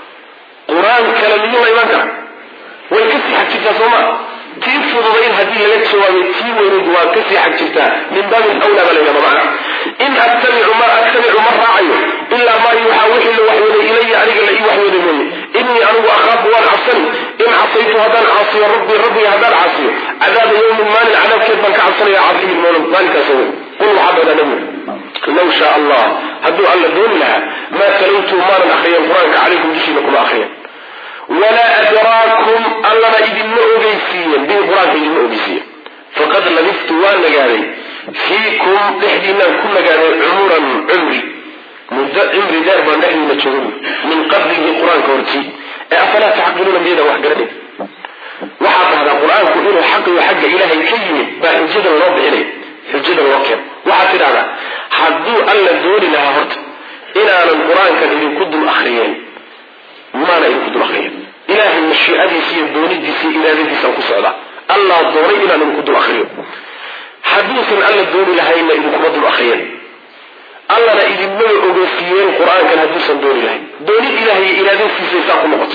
qur-aan kale miyuu la imaan karaa way kasii xag jirtaa sooma tii fududayn haddii laga jawaabay tii weynayd waa kasii xag jirtaa min baabin awlaa ba laydhahda macna in attabicu ma attabicu ma raacayo ilaa maa yuuxaa wixii la waxyooday ilaya aniga la ii waxyooday mooye innii anigu akhaafu waan cabsani in casaytu haddaan caasiyo rabbii rabbiga haddaan caasiyo cadaaba yawmin maalin cadaabkeed baan ka cabsanaya cadiimin maalin maalinkaas wey qul waxaa dhahdaa nabigu law shaa allah hadduu alla dooni lahaa maa talaytu maanan akriyan qur-aanka calaykum dushiina kuma akriyan walaa adraakum allana idinma ogeysiiyen bihi qur-aanka idinma ogeysiiyen faqad labiftu waan nagaaday fiikum dhexdiinaan ku nagaaday cumuran cumri muddo cimri dheer baan dhexdiina joogay min qablihi qur-aanka hortii ee afalaa tacqiluuna miyadan wax garanay waxaad dhahdaa qur-aanku inuu xaqiyo xagga ilaahay ka yimid baa xujadan loo bixinay xujadan loo keen waxaad tidhahdaa hadduu alla dooni lahaa horta inaanan qur-aankan idinku dul akriyeen maana idinku dul akriyan ilaahay mashiicadiisa iyo doonidiisa iyo iraadadiisaan ku socdaa allah doonay inaan idinku dul akriyo hadduusan alla dooni lahayna idinkuma dul akriyan allana idinmaba ogeysiiyeen qur-aankan hadduusan dooni lahayn doonid ilahay iyo iraadadiisa saa ku noqoto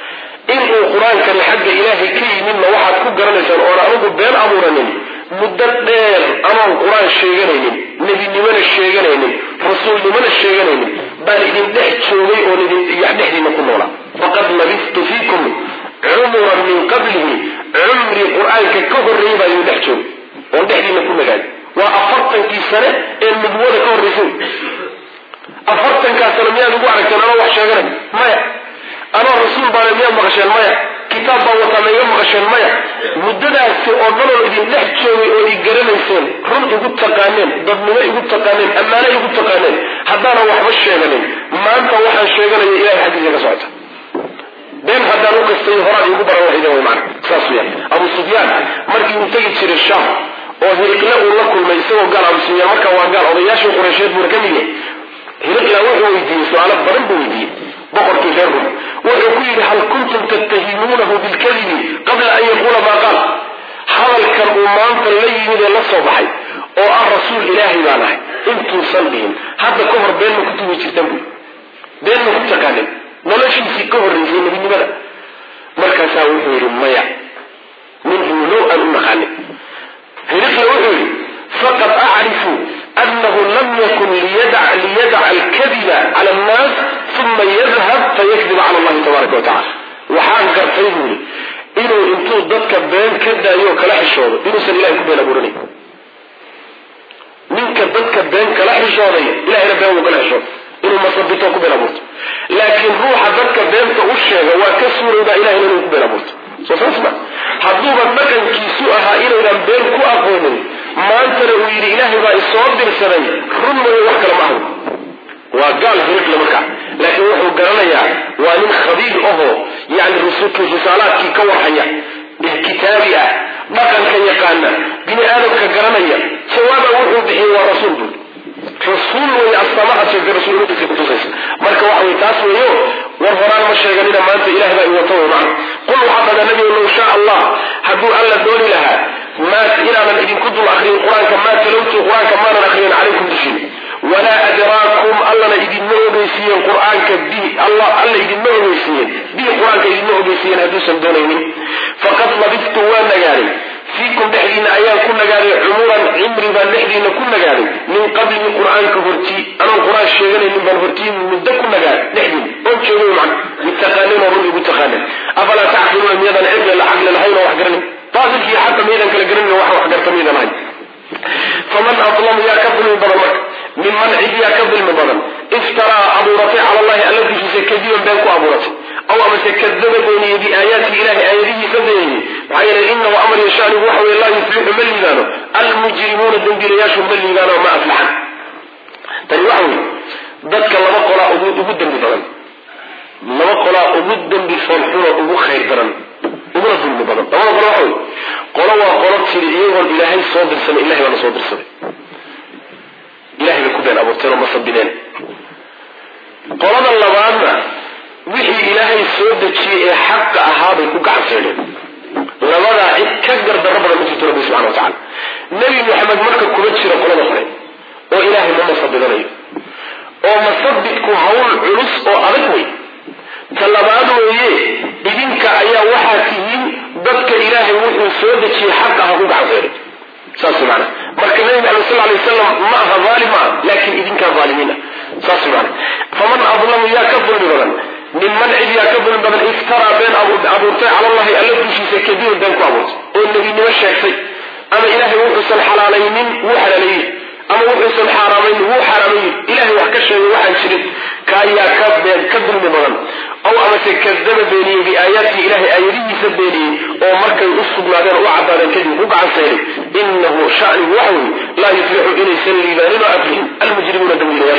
inuu qur-aankani xagga ilaahay ka yimidna waxaad ku garanaysaan oon anigu been abuuranin muddo dheer amaan qur-aan sheeganaynin nebinimona sheeganaynin rasuulnimona sheeganaynin baan idin dhex joogay oon idin dhexdiina ku noolaa faqad labiftu fiikum cumuran min qablihi cumri qur-aanka ka horreeyay baa idin dhex joogay oon dhexdiina ku nagaaday waa afartankii sane ee nubuwada ka horraysay afartankaa sane miyaad ugu aragteen anoo wax sheeganay maya anoo rasuul baana miyaad maqasheen maya kitaab baan wataa ma iga maqasheen maya muddadaasi oo dhanoo idin dhex joogay oo i garanayseen run igu taqaaneen dadnimo igu taqaaneen ammaano igu taqaaneen haddaanan waxba sheeganin maanta waxaan sheeganaya ilahay xaggiisa ka socota been haddaan u kastay horaad igu baran lahaydeen way macna saas weyaan abu sufyaan markii uu tegi jiray shaam oo hiriqle uu la kulmay isagoo gaal abu sufyaan markaa waa gaal odayaashii qureysheed buuna ka mid yahay hiriqla wuxuu weydiiyey su-aalo badan buu weydiiyey boqorkii reer rum وحكير هل كنتم تتهمونه بالكذب قبل أن يقول ما قال هذا الكرمان فالليل إذا صبحي أو الرسول إلهي معناه انتم صلبين هذا كفر بين ما كنتم يجتمعون بين ما كنت قادم ولا شيء في كفر زي ما بني مركز وحير الميع منه لو أن نخالف هرقل وحير فقد أعرف أنه لم يكن ليدع, ليدع الكذب على الناس ثم يذهب فيكذب على الله تبارك وتعالى وحان قرطيني إنه انتو ضدك بين كدا يو كلاح الشوض إنه سن الله يكون بين أبورني منك ضدك بين كلاح الشوض إلهي ربيه وكلاح الشوض إنه مصبته يكون بين أبورت لكن روح ضدك بين تأشيه وكسور إذا إلهي لن يكون بين أبورت سوف اسمع حضوبا مكان كيسوءها إلى إلى بين كو أقومي ما أنت لأويل إلهي ما إصاب بالسبي رمى وحكا معه وقال هناك لمكة لكن وحو قرنيا ومن خبير أهو يعني الرسول كالرسالات كي كوحيا بالكتابية مكان كان يقالنا بني آدم كقرنيا سوابا وحو بحي ورسول رسول ويأصطمعت في الرسول في كتوسيس مركا وحو يتاسوه يو والفران مشاقلين ما أنت إلهي ما يوطوه معه قلوا حقا النبي لو شاء الله حدو ألا دولي لها ما إلى من إذن كنتم أخرين القرآن كما تلوتوا القرآن كما نخرين عليكم تشين ولا أدراكم الله إذن نعبسين القرآن كبه الله الله إذن نعبسين به القرآن كإذن نعبسين هدوسا دونين فقد لبثت وانا قاري فيكم نحرين أيام كنا قاري عمورا عمري بان نحرين كنا قاري من قبل القرآن كفرتي أنا القرآن الشيغاني من بانفرتي من ده كنا قاري نحرين أم شيغاني معنا بالتقانين ورمي بالتقانين أفلا تعقلون ميضا العبل العقل الهين وحقرني طاقل في حتى ميضا كالقرني وحقرت ميضا الهين فمن أظلم يا كبل من بضلك ممن عد يا كبل من بضل افترى أبو رفيع على الله الذي سيكذب بينكم أبو رفيع أو أما سيكذب بني بآيات إله آياته فذيني عين إنه وأمر يشأنه وحوي الله يفلح من لذانه المجرمون الدنبيل ياشوا من لذانه وما أفلحا تاني وحوي ذاتك لما قرأ أبدا بضل لما قرأ أبدا بصالحون أبو خير درن أبدا ظلم بضل لما قرأ وحوي قرأوا قرأت سريعيه والإلهي صادر سنة إلهي وانا صادر سنة إلهي بكبين أبو تيرا مصبنين قرأنا اللبعنا وحي إلهي صادر شيء حق أهابي كوك عسيرين لبعنا اتكجر دربنا مثل تربي سبحانه وتعالى نبي محمد مركب كبت شيرا قرأنا خلين وإلهي ما مصبنين ومصبتك هون عرس وأرقوي كاللبعنا وإيه إذنك أيا وحاتين ضدك إلهي وحي صادر شيء حق أهابي عسيرين ساسي معنا مركب النبي صلى الله عليه وسلم معها ظالمة لكن إذن كان ظالمين ساسي معنا فمن أظلم يا كبر ببغن ممن عد يا كبر ببغن افترى بين أبو أبو على الله الذي شيء كبير بينكم أبوت والنبي نوشى شيء أما إلهي وحسن حلالين وحلالين أما وحسن حرامين وحرامين إلهي وحكشة وحن شرد كايا كبر كبر ببغن أو أما سيكذب بيني بآيات إلهي آياته سبيني أو مركز أصب نادر وعبا كذب وقع سيري إنه شأن وحوي لا يفلح إلي سلي بانين وأفلهم المجرمون دمير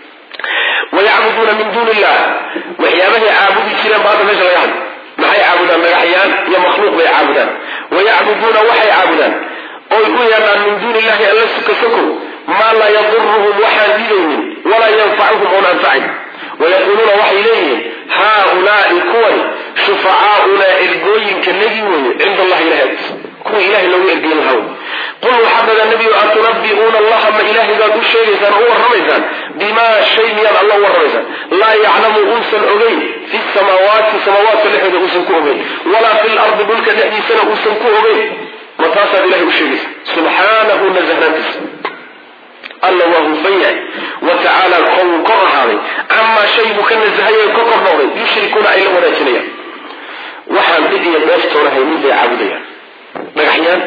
ويعبدون من دون الله وحيامه عابد كلام بعض مجرى يعني ما يعبدان مجحيان يا مخلوق ويعبدان ويعبدون وحي عابدان أو يقول من دون الله ألا سكسكوا ما لا يضرهم وحاديهم ولا ينفعهم ولا أنفعهم ويقولون وحي إليهم هؤلاء الكون شفعاؤنا الجوين كالنجوين عند الله إلهات كون إله لو يرجين الهوى قلوا حبذ النبي أتنبئون الله ما إله ذات الشيء هو الرميزان بما شيء يد الله هو الرميزان لا يعلم أنسا أغين في السماوات في السماوات فلحد أنسا كأغين ولا في الأرض بلك نحدي سنة أنسا كأغين وتصل إله الشيء سبحانه نزهنا الله وهو فيع وتعالى القوم قرر هذا أما شيء كان الزهية كقر نوري يشركون إلا ولا جنيا وحال بدي يباستور هاي من ذي عبدية بقحيان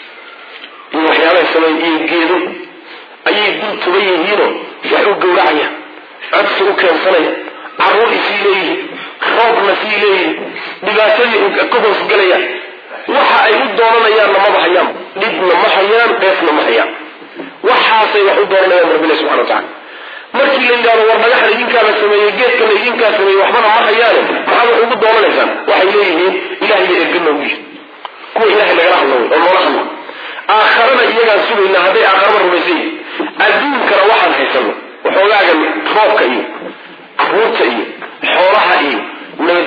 إنه حيانا السماء يجيدوا أي يقول تبيهينه وحيو قورعيا عدسوا كان سنة عرور إسيليه خوض مسيليه بباسي قبص قليا وحا أيود دورنا يانا مضحيان لبنا محيان بيسنا محيان waxaasay wax u dooranayaan rabbi subhanahu wa ta'ala markii la yiraahdo war magaxa idinka la sameeyay geedkan idinka sameeyay waxbana ma hayaan maxaa wax ugu doonanaysaan waxay leeyihiin ilaahay eegna u yiri ku ilaahay laga hadlo oo loo hadlo aakhirada iyaga suubayna haday aakhirada rumaysay adduunkana waxaan haysano waxoogaa roobka iyo ruurta iyo xoolaha iyo nabad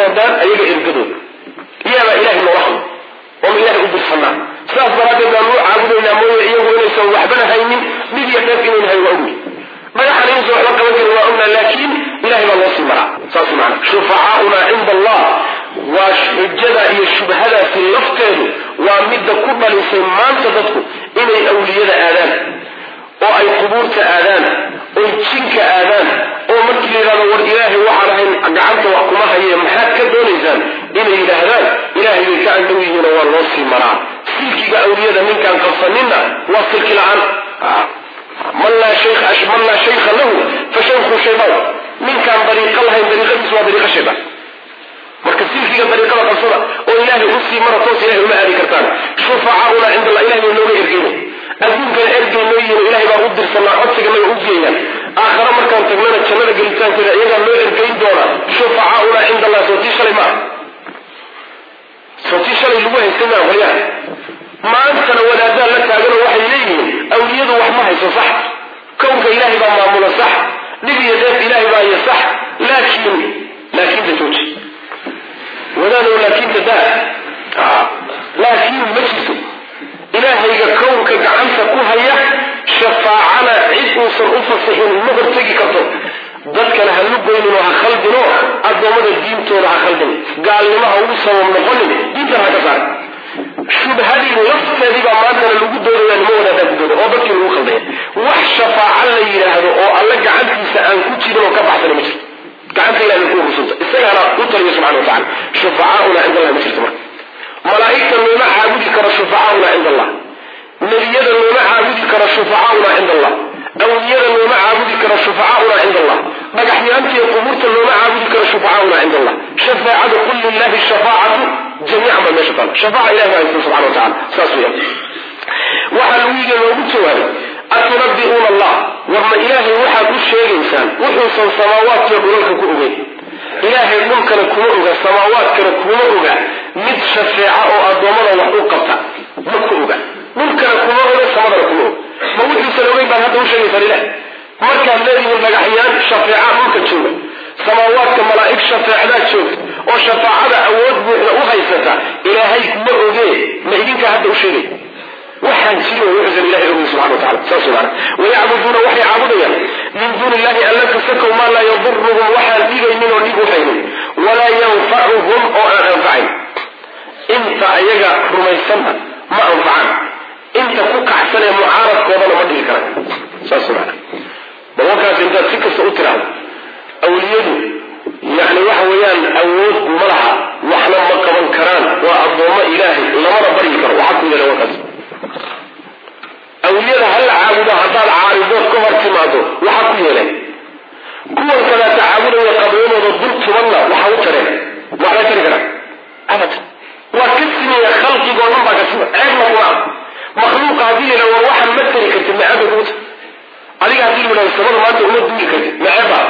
yimaadaan ayaga ergadooda iyaba ilahay noorahay oo ilahay u dirsanaa saas daraadeed baan u caabudaynaa mooye iyagu inaysan waxbana haynin mid iyo dheef inayn hay waa ogni dhagaxan inaysan waxba qaban karin waa ognaa laakiin ilahay baa loo sii maraa saas macana shufacaauna cinda allah waa xujada iyo shubhadaasi lafteedu waa midda ku dhalisay maanta dadku inay awliyada aadaan oo ay qubuurta aadaan oo jinka aadaan oo markii la yidhahdo war ilaahay waxaan ahayn gacanta wax kuma haye maxaad ka doonaysaan inay yidhaahdaan ilaahay bay ka andhow yihiin oo waa loo sii maraa silkiga awliyada ninkaan qabsaninna waa silki la-aan man laa shaykha man laa shaykha lahu fa shaykhu shaydaan ninkaan dariiqo lahayn dariiqadiisu waa dariiqo shaydaan marka silkiga dariiqada qabsada oo ilaahay u sii mara toos ilahay uma aadi kartaan shufacaauna cinda allah ilahay bay nooga ergeyna adduunkana ergey noo yihiin ilahay baa u dirsanaa codsiga naga u geeyaan aakhare markaan tagnana jannada gelitaankeeda iyagaa loo ergeyn doona shufacaauna cinda allah sootii shalay maa sootii shalay lagu haystay maa qolyaha maantana wadaadaan la taagano waxay leeyihiin awliyadu wax ma hayso sax kownka ilaahay baa maamula sax dhib iyo deef ilaahay baa iyo sax laakiin laakiinta jooji wadaanow laakiinta daa laakiin ma jirto ilaahayga kownka gacanta ku haya shafaacana cid uusan u fasixin ma hortegi karto dadkana ha lugoynin oo ha khaldinoo addoommada diintooda ha khaldin gaalnimo ha ugu sabab noqonin diintana ha ka saar shubhadii lafteedii baa maantana lagu doodaya nimo wadaadaa ku dooda oo dadkii lagu khaldaya wax shafaaco la yidhaahdo oo alla gacantiisa aan ku jirin oo ka baxsana ma jirto gacanta ilahay ku rusunta isagaana u taliya subxana wa tacala shufacaauna cinda allah ma jirto marka malaa'igta looma caabudi karo shufacaauna cinda allah nebiyada looma caabudi karo shufacaauna cinda allah awliyada looma caabudi karo shufacaauna cinda allah dhagaxyaantiiyo qubuurta looma caabudi karo shufacaauna cinda allah shafaacadu qul lilahi shafaacatu jamiican baa meesha taala shafaaca ilahi baa haysta subxana wa tacala saas weeyaan waxaa lagu yidhi loogu jawaabay atunabbi'uuna allah warma ilaahay waxaad u sheegaysaan wuxuusan samaawaadkiyo dhulalka ku ogeyn ilaahay dhulkana kuma oga samaawaadkana kuma oga mid shafeeca oo addoommada wax u qabta ma ku oga dhulkana kuma oga samadana kuma og ma wuxuusan ogeyn baad hadda u sheegaysaan ilaah markaad leedihiin dhagaxyaan shafeeca dhulka jooga samaawaadka malaa'ig shafeecdaa joogta oo shafaacada awood buuxda u haysata ilaahay ma ogee ma idinkaa hadda u sheegay waxaan jirin oo wuxuusan ilahay ogeyn subxana wa tacala saas maana wayacbuduuna waxay caabudayaan min duuni illahi alla kasakow maa laa yaduruhum waxaan dhigaynin oo dhig u haynin walaa yanfacuhum oo aan anfacayn inta ayaga rumaysanna ma anfacaan inta ku kacsan ee mucaaradkoodana ma dhigi karaan saas maana balwankaas intaad si kasta u tiraahdo awliyadu yani waxa weeyaan awood ma laha waxna ma qaban karaan waa addoommo ilaahay lamana baryi karo waxaa ku yeela warkaas awliyada ha la caabudo haddaad caaridood ka hor timaado waxaa ku yeelay kuwan kadaata caabudaya qabyadooda dul tubanna waxa u tareen waxbay tari karaan abadan waa ka simeeya khalqigoo dhan baa ka sima ceebna kuma makhluuqa haddii la yidhaha war waxaan ma tari kartid maceebay kugu ta adiga haddii la yidhahdo samada maanta uma duuli kartid maceebaa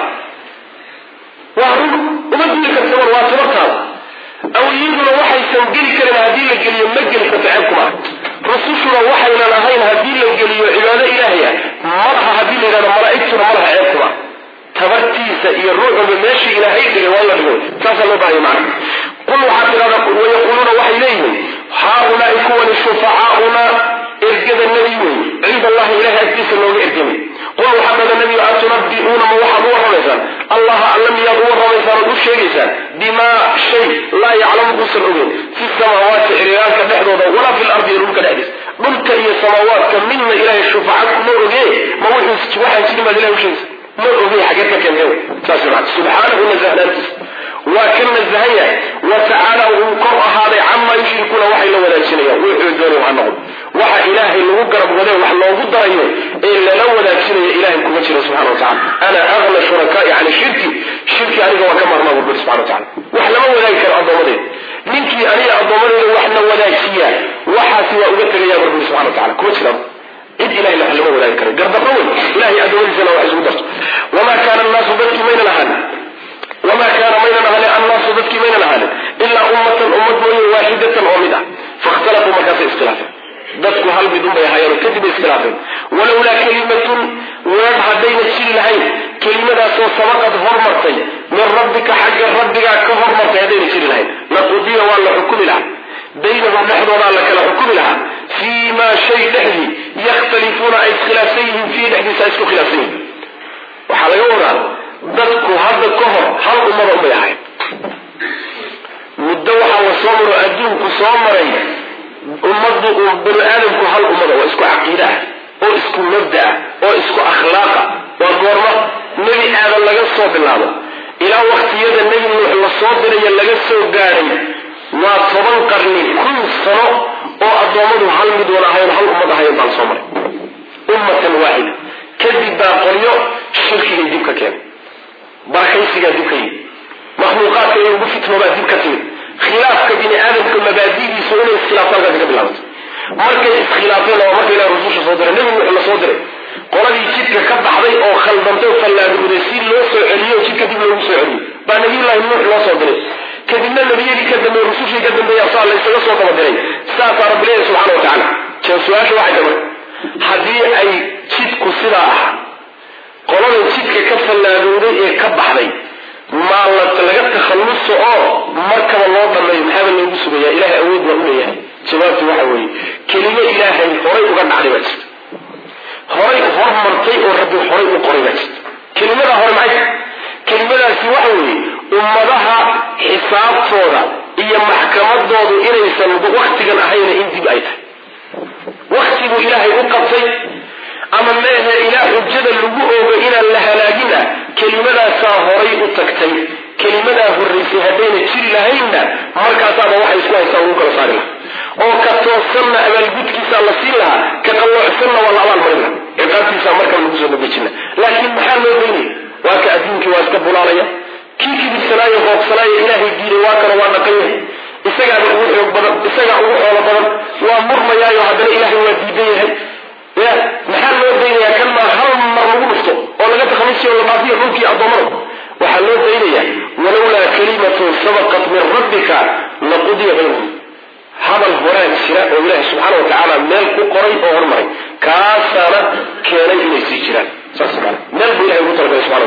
waa run uma duuli kartid war waa tabartaada awliyaduna waxaysan geli karin haddii la geliyo ma geli karto ceeb kuma rusushuna waxaynan ahayn haddii la geliyo cibaado ilaahay ah malaha haddii la yidhahdo malaa'igtuna malaha ceeb kuma tabartiisa iyo ruuxuba meesha ilaahay dhigay waa la dhigo saasaa loo baahaya macna qul waxaa tidhahda wayaquuluuna waxay leeyihiin haaulaai kuwani shufacaauna ergada nebi wey cinda allahi ilahay agtiisa looga ergamay qul waxaa dhada nebiyo atunabbi'uuna ma waxaad u warramaysaan allaha alla miyaad u warramaysaan ood u sheegaysaan bimaa shay laa yaclamu uusan ogeyn fi samaawaati xiriiraanka dhexdooda walaa fi lardi iyo dhulka dhexdiis dhulka iyo samaawaadka midna ilahay shufaca kuma ogee ma wuxuu waxaan jirin baad ilahay u sheegaysa ma ogey xageed ka keentay saas maa subxaanahu nazahnaantiis waa ka nazahan yahay wa tacaala uu kor ahaaday camaa yushrikuuna waxay la wadaajinayaan wuxuu doonay ha noqdo waxa ilaahay lagu garab wadee wax loogu darayo ee lala wadaajinayo ilahay kuma jiro subxana wa tacala ana agna shurakaai cani shirki shirki aniga waa ka maarmaa burburi subxana wa tacala wax lama wadaagi karo addoommadeeda ninkii aniga addoommadeeda waxna wadaajiya waxaasi waa uga tegaya burburi subxana wa tacala kuma jiraan cid ilahay wax lama wadaagi karo gardarro wey ilahay addoommadiisana wax isugu darto wamaa kaana annaasu dadkii maynan ahaanin wamaa kaana maynan ahaanin annaasu dadkii maynan ahaanin ilaa ummatan ummad mooye waaxidatan oo mid ah fakhtalafuu markaasay iskhilaafeen dadku hal mid unbay ahaayeen kadib ay iskhilaafeen walowlaa kalimatun weed haddayna jiri lahayn kelimadaasoo sabaqad hormartay min rabbika xagga rabbigaa ka hormartay haddayna jiri lahayn laqudiya waa la xukumi lahaa baynahum dhexdoodaa la kala xukumi lahaa fii maa shay dhexdii yakhtalifuuna ay iskhilaafsan yihiin fiihi dhexdiisa ay isku khilaafsan yihiin waxaa laga wadaa dadku hadda ka hor hal ummada umay ahayd muddo waxaa la soo maro adduunku soo maray ummaddu uu bani aadamku hal ummada waa isku caqiida ah oo isku mabda ah oo isku akhlaaqa waa goorma nebi aadan laga soo bilaabo ilaa waqtiyada nebi nuux la soo diraya laga soo gaadhay waa toban qarni kun sano oo addoommadu hal mid wada ahayn hal ummad ahayn baan soo maray ummatan waaxida kadib baa qolyo shirkigay dib ka keenay barakaysigaa dib ka yimid makhluuqaadka iyo ugu fitnoobaa dib ka timid khilaafka bini aadamka mabaadidiisu inay iskhilaafto halkaasi ka bilaabato markay iskhilaafeen oo marka ilaha rususha soo diray nebi nuux la soo diray qoladii jidka ka baxday oo khaldantay oo fallaagooday si loo soo celiyo jidka dib loogu soo celiyo baa nabiyullaahi nuux loo soo diray kadibna nabiyadii ka dambeeye rusushii ka dambeeya saa la isaga soo daba diray saasaa rabbi leeyahy subxana wa tacaala jee su-aasha waxay tahay haddii ay jidku sidaa ahaa qoladan jidka ka fallaagooday ee ka baxday maa la laga takhalluso oo markaba loo dhameeyo maxaaba loogu sugaya ilaahay awood waa u leeyahay jawaabtu waxa weeye kelimo ilaahay horay uga dhacday baa jirta horay hormartay oo rabbi horay u qoray baa jirta kelimada hore maxay kelimadaasi waxa weeye ummadaha xisaabtooda iyo maxkamadoodu inaysan waktigan ahayna in dib ay tahay waktiguu ilaahay u qabtay ama meehe ilaa xujada lagu oogo inaan la halaagin ah kelimadaasaa horay u tagtay kelimadaa horraysay haddayna jiri lahaynna markaasaaba waxay isku haystaan lagu kala saari lahaa oo ka toosanna abaalgudkiisaa la siin lahaa ka qalloocsanna waa la abaalmarin laha ciqaabtiisaa markaba lagu soo dabejina laakiin maxaa loo daynaya waa ka adduunkii waa iska bulaalaya kii kibirsanaayo hoogsanaayo ilaahay diiday waa kana waa dhaqan yahay isagaana ugu xoog badan isagaa ugu xoolo badan waa murmayaayo haddana ilaahay waa diidan yahay ya maxaa loo daynayaa kan maa hal mar lagu dhufto oo laga takhalusiyo o la dhaafiyo dhulkii addoommada waxaa loo daynaya walowlaa kalimatun sabaqat min rabbika laqudiya baynahum hadal horaa jira oo ilaahay subxaana wa tacaala meel ku qoray oo hormaray kaasaana keenay inay sii jiraan saas maana meel buu ilahay ugu talagalay subxana wa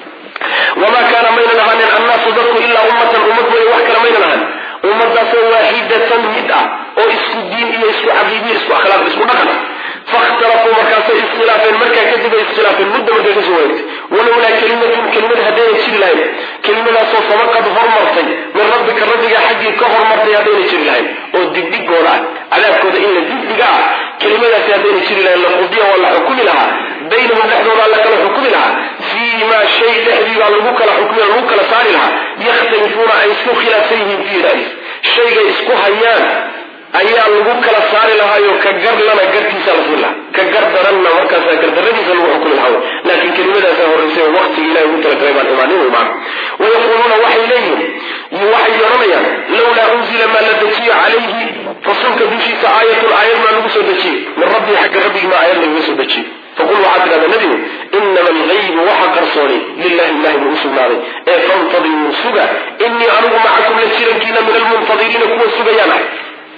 tacala wamaa kaana maynan ahaanin annaasu dadku ilaa ummatan ummad mooye wax kale maynan ahaan ummadaasoo waaxidatan mid ah oo isku diin iyo isku caqiidiyo isku akhlaaq isku dhaqan fakhtalafuu markaasay iskhilaafeen markaa kadib ay iskhilaafeen mudda markay kasoo wareegtay walowlaa kelimatun kelimad haddayna jiri lahayn kelimadaasoo sabaqad hormartay min rabbika rabbigaa xaggii ka hormartay haddayna jiri lahayn oo digdhigooda ah cadaabkooda in la digdhiga ah kelimadaasi haddayna jiri lahayn laqudiya waa la xukumi lahaa baynahum dhexdoodaa la kala xukumi lahaa fii maa shay dhexdii baa lagu kala xukmiya lagu kala saari lahaa yakhtalifuuna ay isku khilaafsan yihiin fiihi dhexdiis shaygay isku hayaan ayaa lagu kala saari lahaayo ka garlana garkiisa la siin lahaa ka gar daranna markaasa gardaradiisa lagu xukumi lahaa laakiin kelimadaasa horraysay oo waqtiga ilahay ugu talagalay baan imaanin wey maana wayaquuluuna waxay leeyihin waxay odhanayaan lawlaa unzila maa la dejiyo calayhi rasuulka dushiisa aayatun aayad maa lagu soo dejiyey min rabbii xagga rabbigii maa aayad lagaga soo dejiyey faqul waxaa tidhahda nebigu inama algaybu waxa qarsooni lilahi ilahi buu u sugnaaday ee fantadiruu suga inii anigu macakum la jirankiina min almuntadiriina kuwa sugayaan ahay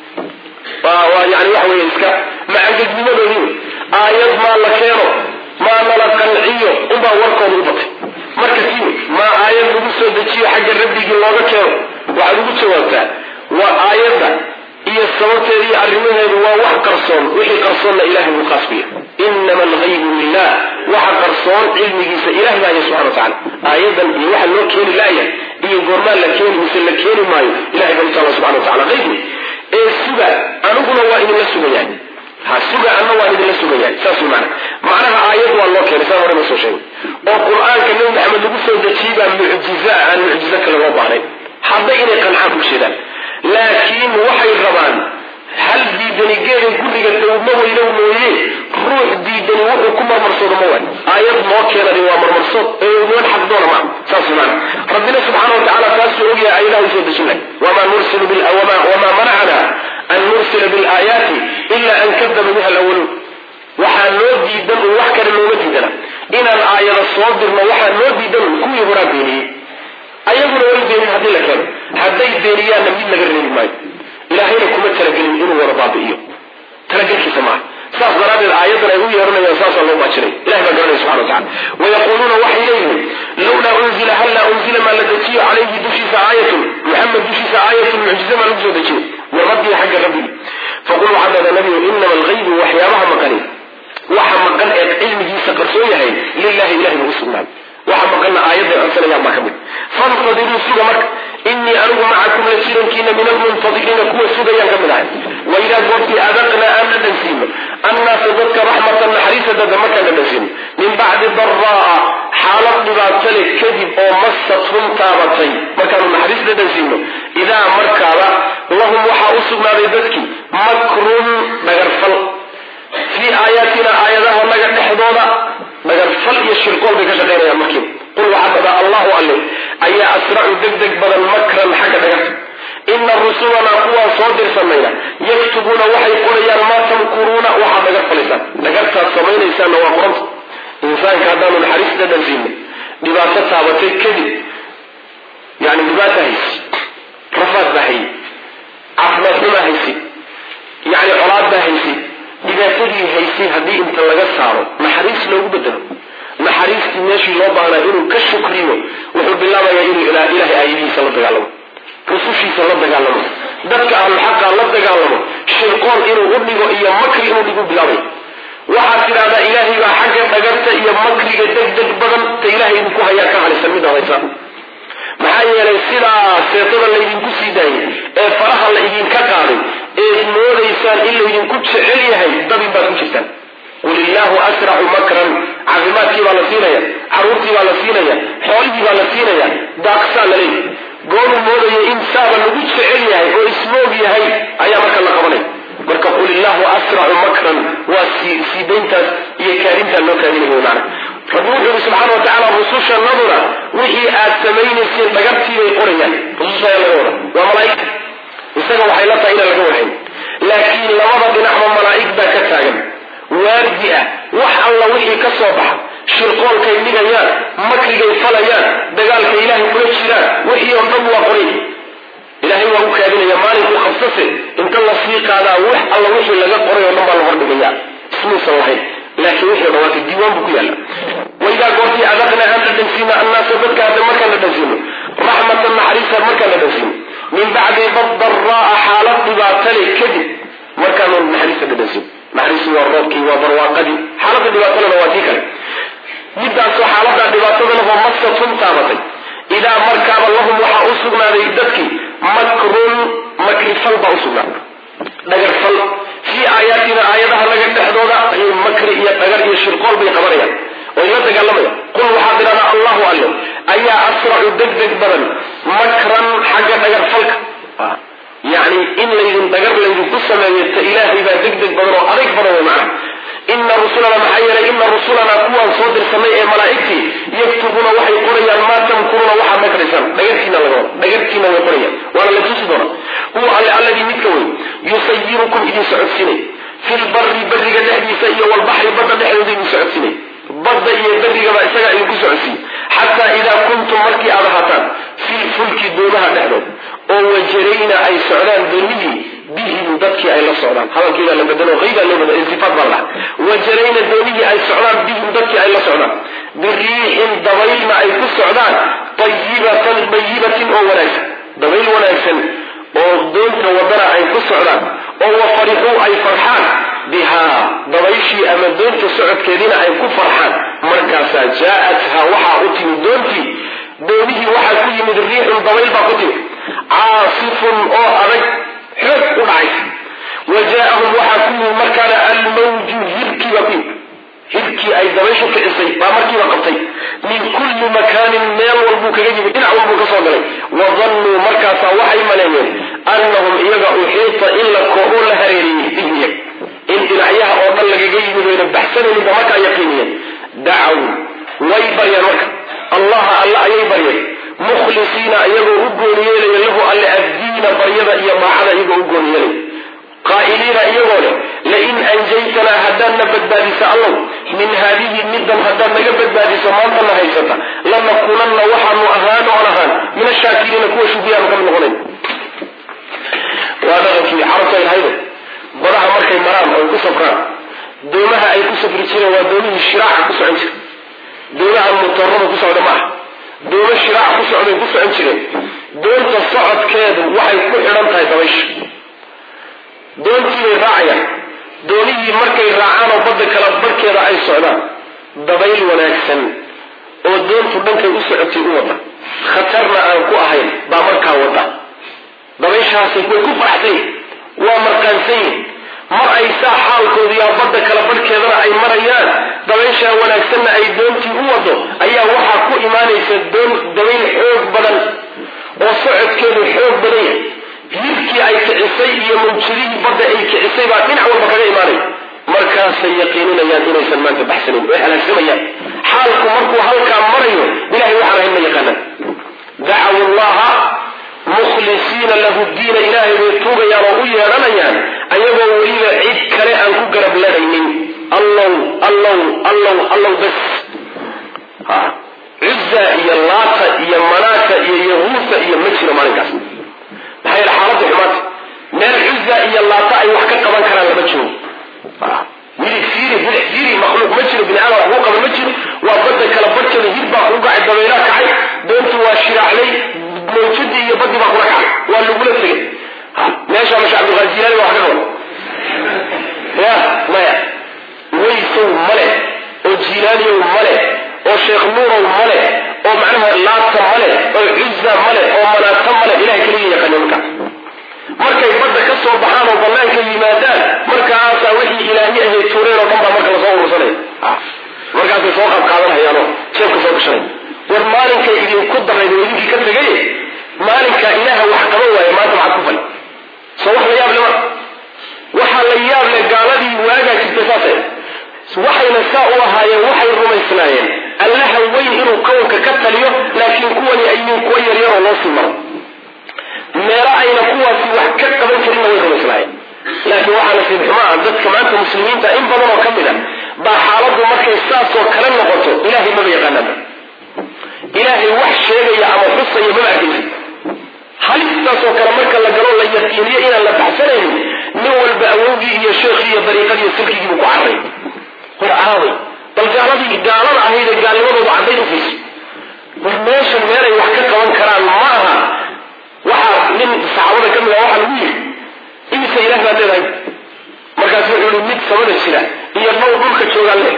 waa yani waxa weeye iska macagegnimadoodii aayad maa la keeno maa nala qanciyo unbaa warkooda u batay marka sii maa aayad lagu soo dejiyo xagga rabbigii looga keeno waxaad ugu jawaabtaa waa aayadda iyo sababteeda iyo arrimaheedu waa wax qarsoon wixii qarsoonna ilahay buu khaas ku yahay inama alghaybu lilah waxa qarsoon cilmigiisa ilahay baa ya subxana wa tacala aayadan iyo waxa loo keeni laayahay iyo goormaan la keeni mise la keeni maayo ilahay baa utaala subxana wa tacala haybu ee suga aniguna waa idinla sugayahay ha suga anna waan idinla sugayahay saas wey macana macnaha aayad waa loo keenay saan hore ma soo sheegay oo qur-aanka nabi maxamed lagu soo dejiyey baa mucjiza aan mucjizo kale loo baahnayn hadday inay qancaan ku jeedaan laakiin waxay rabaan hal diidani geeday guriga dawma weynow mooye ruux diidani wuxuu ku marmarsoodo ma waay aayad noo keenani waa marmarsood ee wan xaqdoona maa saas maana rabbina subxaana wa tacaala taasuu ogyahay aayadaha soo dejin lahay wamaa nursilu wamaa manacana an nursila bilaayaati ila an kadaba biha alawaluun waxaa loo diidan un wax kale looga diidana inaan aayada soo dirno waxaa loo diidan un kuwii horaa beeniyey ayaguna way beenin haddii la keeno hadday beeniyaanna mid laga reebi maayo ilaahayna kuma talagelin inuu wada baabi'iyo talagelkiisa maaha saas daraaddeed aayaddan ay u yeeranayaan saasaa loo baajinay ilahay baa garanaya subxana wa tacala wayaquuluuna waxay leeyihin أنزل هل أنزل ما لدتي عليه دشيس آية محمد دشيس آية معجزة ما لدتي دشي من ربي حق ربي فقلوا عدد النبي إنما الغيب وحيابها مقالي وحمقل علمه سكرسوية هي لله إله المسلمان وحمقلنا آيات أنسل يا محمد فانتظروا سوى مك إني أنه معكم لسيرا كينا من المنتظرين كوى سوى ينكمل عين وإذا قلت أذقنا أن ننسيم أنا صدقك رحمة حريصة دمك ننسيم من بعد ضراء حالة نباتل كذب أو مستهم تابتين مكان حريصة ننسيم إذا مركب اللهم وحاوسنا بذلك مكر مغرفل في آياتنا آياتها مغر نحضونا مغر فل يشركون بك شغير يا مكين قل وحدد الله عليه أي أسرع دقدق بدل مكرا حق دقدق إن الرسولنا قوى صادر سمينا يكتبون وحي قريان ما تمكرون وحد دقدق فلسان دقدق سمينا إنسان وقرمت إنسان كادان الحريص دنزين دباتتها بتيك كذب يعني دباتها هيسي رفات بحي عفلات بما هيسي يعني عراد بها هيسي dhibaatadii haysay haddii inta laga saaro naxariis loogu bedelo naxariistii meeshii loo baahnaa inuu ka shukriyo wuxuu bilaabayaa inuu ilaahay aayadihiisa la dagaalamo rusushiisa la dagaalamo dadka ahluxaqa la dagaalamo shirqoon inuu u dhigo iyo makri inuu dhigu bilaabay waxaad tidhahdaa ilaahay baa xagga dhagarta iyo makriga degdeg badan ta ilaahay idinku hayaa ka halisan mid ahaysa maxaa yeelay sidaa seetada laydinku sii daayay ee faraha la idinka qaaday ee moodaysaan in laydinku jecel yahay dabin baad ku jirtaan qul illaahu asracu makran caafimaadkii baa la siinaya caruurtii baa la siinaya xoolihii baa la siinaya daaqsaa la leeyahy gooruu moodaya in saaba lagu jecel yahay oo ismoog yahay ayaa marka la qabanaya marka qul illaahu asracu makran waa sii dayntaas iyo kaarintaa loo kaadinayo macna rabbi wuxuu yidhi subxaana watacaala rususha nadura wixii aad samaynayseen dhagartii bay qorayaan rususha ayaa laga wada waa malaa'igta isaga waxay la tahay inaan laga warhayn laakiin labada dhinacba malaa'ig baa ka taagan waardi ah wax alla wixii ka soo baxa shirqoolkay dhigayaan makrigay falayaan dagaalka ilaahay kula jiraan wixii oo dhan waa qoray ilaahay waa u kaadinaya maalinkuu khabsase inta la sii qaadaa wax alla wixii laga qoray oo dhan baa la hordhigayaa ismuusan lahayn laakiin wixii dhawaata diiwaan buu ku yaalla waidaa goortii adaqna aan la dhansiino annaasa dadka hadda markaan la dhansiino raxmatan naxariisa markaan la dhansiino min bacdi daraa xaalad dhibaatale kadib markaanu naxariista la dhansiino naxariistu waa roobkii waa barwaaqadii xaaladda dhibaatalena waa tii kale midaasoo xaaladdaa dhibaatada lahoo massatun taabatay idaa markaaba lahum waxaa u sugnaaday dadkii makrun makrifal baa u sugnaaday dhagarfal fii aayaatina aayadaha laga dhexdooda ayay makri iyo dhagar iyo shirqool bay qabanayaan way la dagaalamayaan qul waxaad tidhahdaa allahu alle ayaa asracu degdeg badan makran xagga dhagarfalka yani in laydin dhagar laydinku sameeyo ta ilaahay baa degdeg badan oo adag badan way macnaha ina rusulana maxaa yeelay ina rusulana kuwaan soo dirsanay ee malaa'igtii yaktubuna waxay qorayaan maa tamkuruna waxaad makraysaan dhagartiina laga wada dhagartiina way qorayaan waana la tusi doona huwa alle alladii midka wey yusayirukum idin socodsinay fi lbari beriga dhexdiisa iyo walbaxri badda dhexdooda idin socodsinay badda iyo berigaba isagaa idinku socodsiiy xataa idaa kuntum markii aad ahaataan fi lfulki doomaha dhexdood oo wajarayna ay socdaan doonihii bihim dadkii ay la socdaan hadalkiibaa la bedelo haydaa loo bada iltifaat baa lahaa wajarayna doonihii ay socdaan bihim dadkii ay la socdaan biriixin dabaylna ay ku socdaan ayibatan dayibatin oo wanaagsan dabayl wanaagsan oo doonta wadana ay ku socdaan oo wafarixuu ay farxaan bihaa dabayshii ama doonta socodkeediina ay ku farxaan markaasaa jaa-athaa waxaa u timid doontii doonihii waxaa ku yimid riixun dabayl baa ku timid caasifun oo adag xoog u dhacay wa jaa-ahum waxaa ku yimid markaana almawju hirkii baa ku yimid hirkii ay dabayshu kicisay baa markiiba qabtay min kulli makaanin meel walbuu kaga yimid dhinac walbuu ka soo galay wadannuu markaasaa waxay maleeyeen annahum iyaga uxiita in la kooboo la hareeriyey bihim iyag in dhinacyaha oo dhan lagaga yimid wayna baxsanayninba markaa yaqiiniyeen dacaw way baryeen marka allaha alle ayay baryeen mukhlisiina iyagoo u gooni yeelaya lahu alle addiina baryada iyo maacada iyagoo u gooni yeelaya qaa'iliina iyagoo leh lain anjaytanaa haddaadna badbaadisa allow min haadihi middan haddaad naga badbaadiso maantana haysata lanakunanna waxaanu ahaan oon ahaan min ashaakiriina kuwa shugiyaanu ka mid noqonayn waa dhaqankii carabta ay lahaydo badaha markay maraan oy ku safraan doomaha ay ku safri jireen waa doomihii shiraaca ku socon jira doomaha motorada ku socda maaha دوما شراع كسعودين كسعود شرين دون تصعد كادو وحي كحران تاي دويش دون تيني راعيا دوني مركي راعان وبدك لبركي راعي السعودان دبيل وناكسن ودون فردنك يسعودتي اوضا خطرنا انكو اهين با مركا وضا دبيش هاسي كوي كفر حسين ومركانسين mar ay saa xaalkooda iyo badda kala barkeedana ay marayaan dabaysha wanaagsanna ay doontii u wado ayaa waxaa ku imaanaysa doon dabayl xoog badan oo socodkeedu xoog badan yahay hirkii ay kicisay iyo mawjadihii badda ay kicisay baa dhinac walba kaga imaanay markaasay yaqiininayaan inaysan maanta baxsanin way halaagsamayaan xaalku markuu halkaa marayo ilahay waxaan ahayn ma yaqaanaan dacaw allaha مخلصين له الدين إلهي بيتوبة يا رؤية رميان أيضا ولينا عيد كلاء أنكو قرب لدينين الله الله الله الله بس ها عزة إيا اللاتة إيا مناتة إيا يغوثة إيا مجر مالكاس هاي الحالات حمات نال عزة إيا اللاتة أي وحكا قبان كران لمجر ها ويلي كثيري بلع كثيري مخلوق مجر بن آلا وحوقا بمجر وأبدا كلبتك لهيبا وقع الدويلات عي دونت واشر علي موجود يبدي بقولك وقال له قولك ليه ماشي مش عبد الغزيلاني وحده يا ما يا ويسو ملك وجيلاني وملك وشيخ نور وملك ومعناها لات ملك وعزة ملك ومنات ملك إلهي كليه يقنونك marka ibada ka soo baxaan oo banaanka yimaadaan markaas wixii ilaahay ay tuureen oo dhanba marka la soo urursanay markaas soo qab qaadanayaan oo sheekhu soo gashay war maalinka idin ku daray idinki ka tagay maalinka ilaaha wax qaba waayay maanta waxa ku fal soo wax la yaab leh waxa la yaab leh gaaladii waaga jirtay waxayna saa u ahaayeen waxay rumaysnaayeen allaha weyn inuu kownka ka taliyo laakiin kuwani ayuu ku yaryar oo loo simar meera ayna kuwaasi wax ka qaban karin way rumaysnaayeen laakiin waxa la fiirmaa dadka maanta muslimiinta in badan oo kamida ba xaaladu markay saas oo kala noqoto ilaahay ma yaqaanaa ilaahay wax sheegaya ama xusaya ma arkin halistaasoo kale marka la galo la yaqiiniyo inaan la baxsanayn nin walba awowgii iyo sheekhii iyo dariiqadii iyo silkigii buu ku carray qur'aanay bal gaaladii gaalada ahayd ee gaalnimadooda caddayn u fiis war meeshan meelay wax ka qaban karaan ma aha waxaa nin saxaabada ka mid ah waxaa lagu yidhi imise ilaah baad leedahay markaas wuxuu yihi mid samada jira iyo dhow dhulka joogaan leh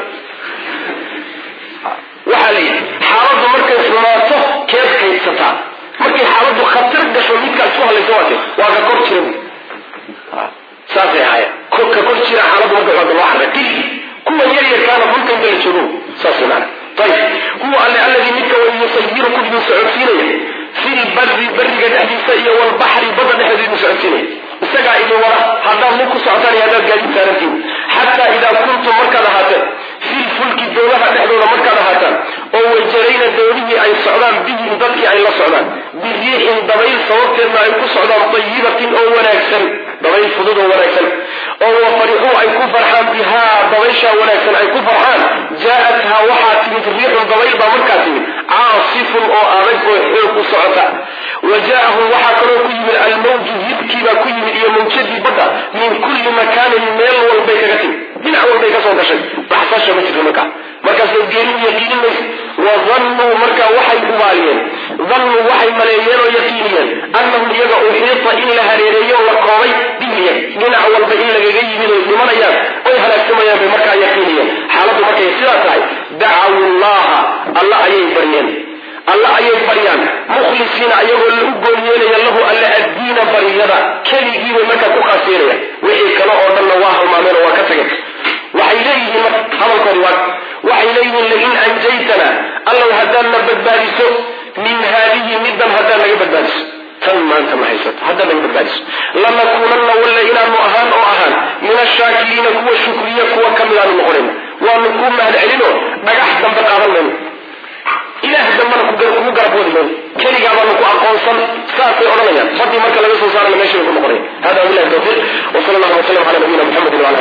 waxaa la yidhi xaaladdu markay xumaato keed kaydsataa markay xaaladdu khatar gasho midkaa isku hadlaysa waate waa ka kor jira saasay ahaayeen ka kor jira xaaladdu markay xumaato loo xarray qilgi kuwa yar yarkaana dhulka inta la joogo saasay maana ayib huwa alle alladii midka wa yusayirukum idin socodsiinaya fi lbari bariga dhexdiisa iyo walbaxri badda dhexdeeda idin socodsiinaya isagaa idin wara haddaad lug ku socotaan iyo haddaad gaadiid saarantiin xataa idaa kuntum markaad ahaateen fi lfulki doodaha dhexdooda markaad ahaataan oo wajarayna doonihii ay socdaan bihim dadkii ay la socdaan biriixin dabayl sababteedna ay ku socdaan tayibatin oo wanaagsan dabayl fudud oo wanaagsan oo wafarixuu ay ku farxaan bihaa dabayshaa wanaagsan ay ku farxaan jaa-athaa waxaa timid riixun dabayl baa markaa timid caasifun oo adag oo xoog ku socota wa jaa-ahum waxaa kaloo ku yimid almawju hibkiibaa ku yimid iyo mawjadii badda min kulli makaanin meel walbay kaga timid dhinac walbay ka soo gashay baxsasha ma jirto markaa markaasay geerin yaqiinin maysa wadannuu markaa waxay ubaaliyeen dannuu waxay maleeyeen oo yaqiiniyeen annahum iyaga uxiita in la hareereeyo la koobay bihiya dhinac walba in lagaga yimid oy dhimanayaan oy halaagsamayaan bay markaa yaqiiniyeen xaaladdu markay sidaa tahay dacaw llaha alla ayay baryeen alla ayay baryaan mukhlisiina ayagoo la u goonyeelaya lahu alla addiina baryada keligii bay markaa ku khaaseenayaan wixii kale oo dhanna waa halmaameen oo waa ka tageen waxay leeyihiin marka hadalkoodi waa waxay leeyihiin lain anjaytana allow haddaad na badbaadiso min haadihi middan haddaad naga badbaadiso tan maanta ma haysato haddaad naga badbaadiso lanakuunanna walla inaanu ahaan oo ahaan min ashaakiriina kuwa shukriya kuwa kamid aanu noqonayna waanu ku mahad celino dhagax dambe qaadan mayno ilaah dambana kugu garab wadi mayno keligaa baanu ku aqoonsan saasay odhanayaan fadii marka laga soo saarana meesha bay ku noqonaya hada wabillahi tawfiiq wa sala allahu wasalam ala nabiyina muxamedin wala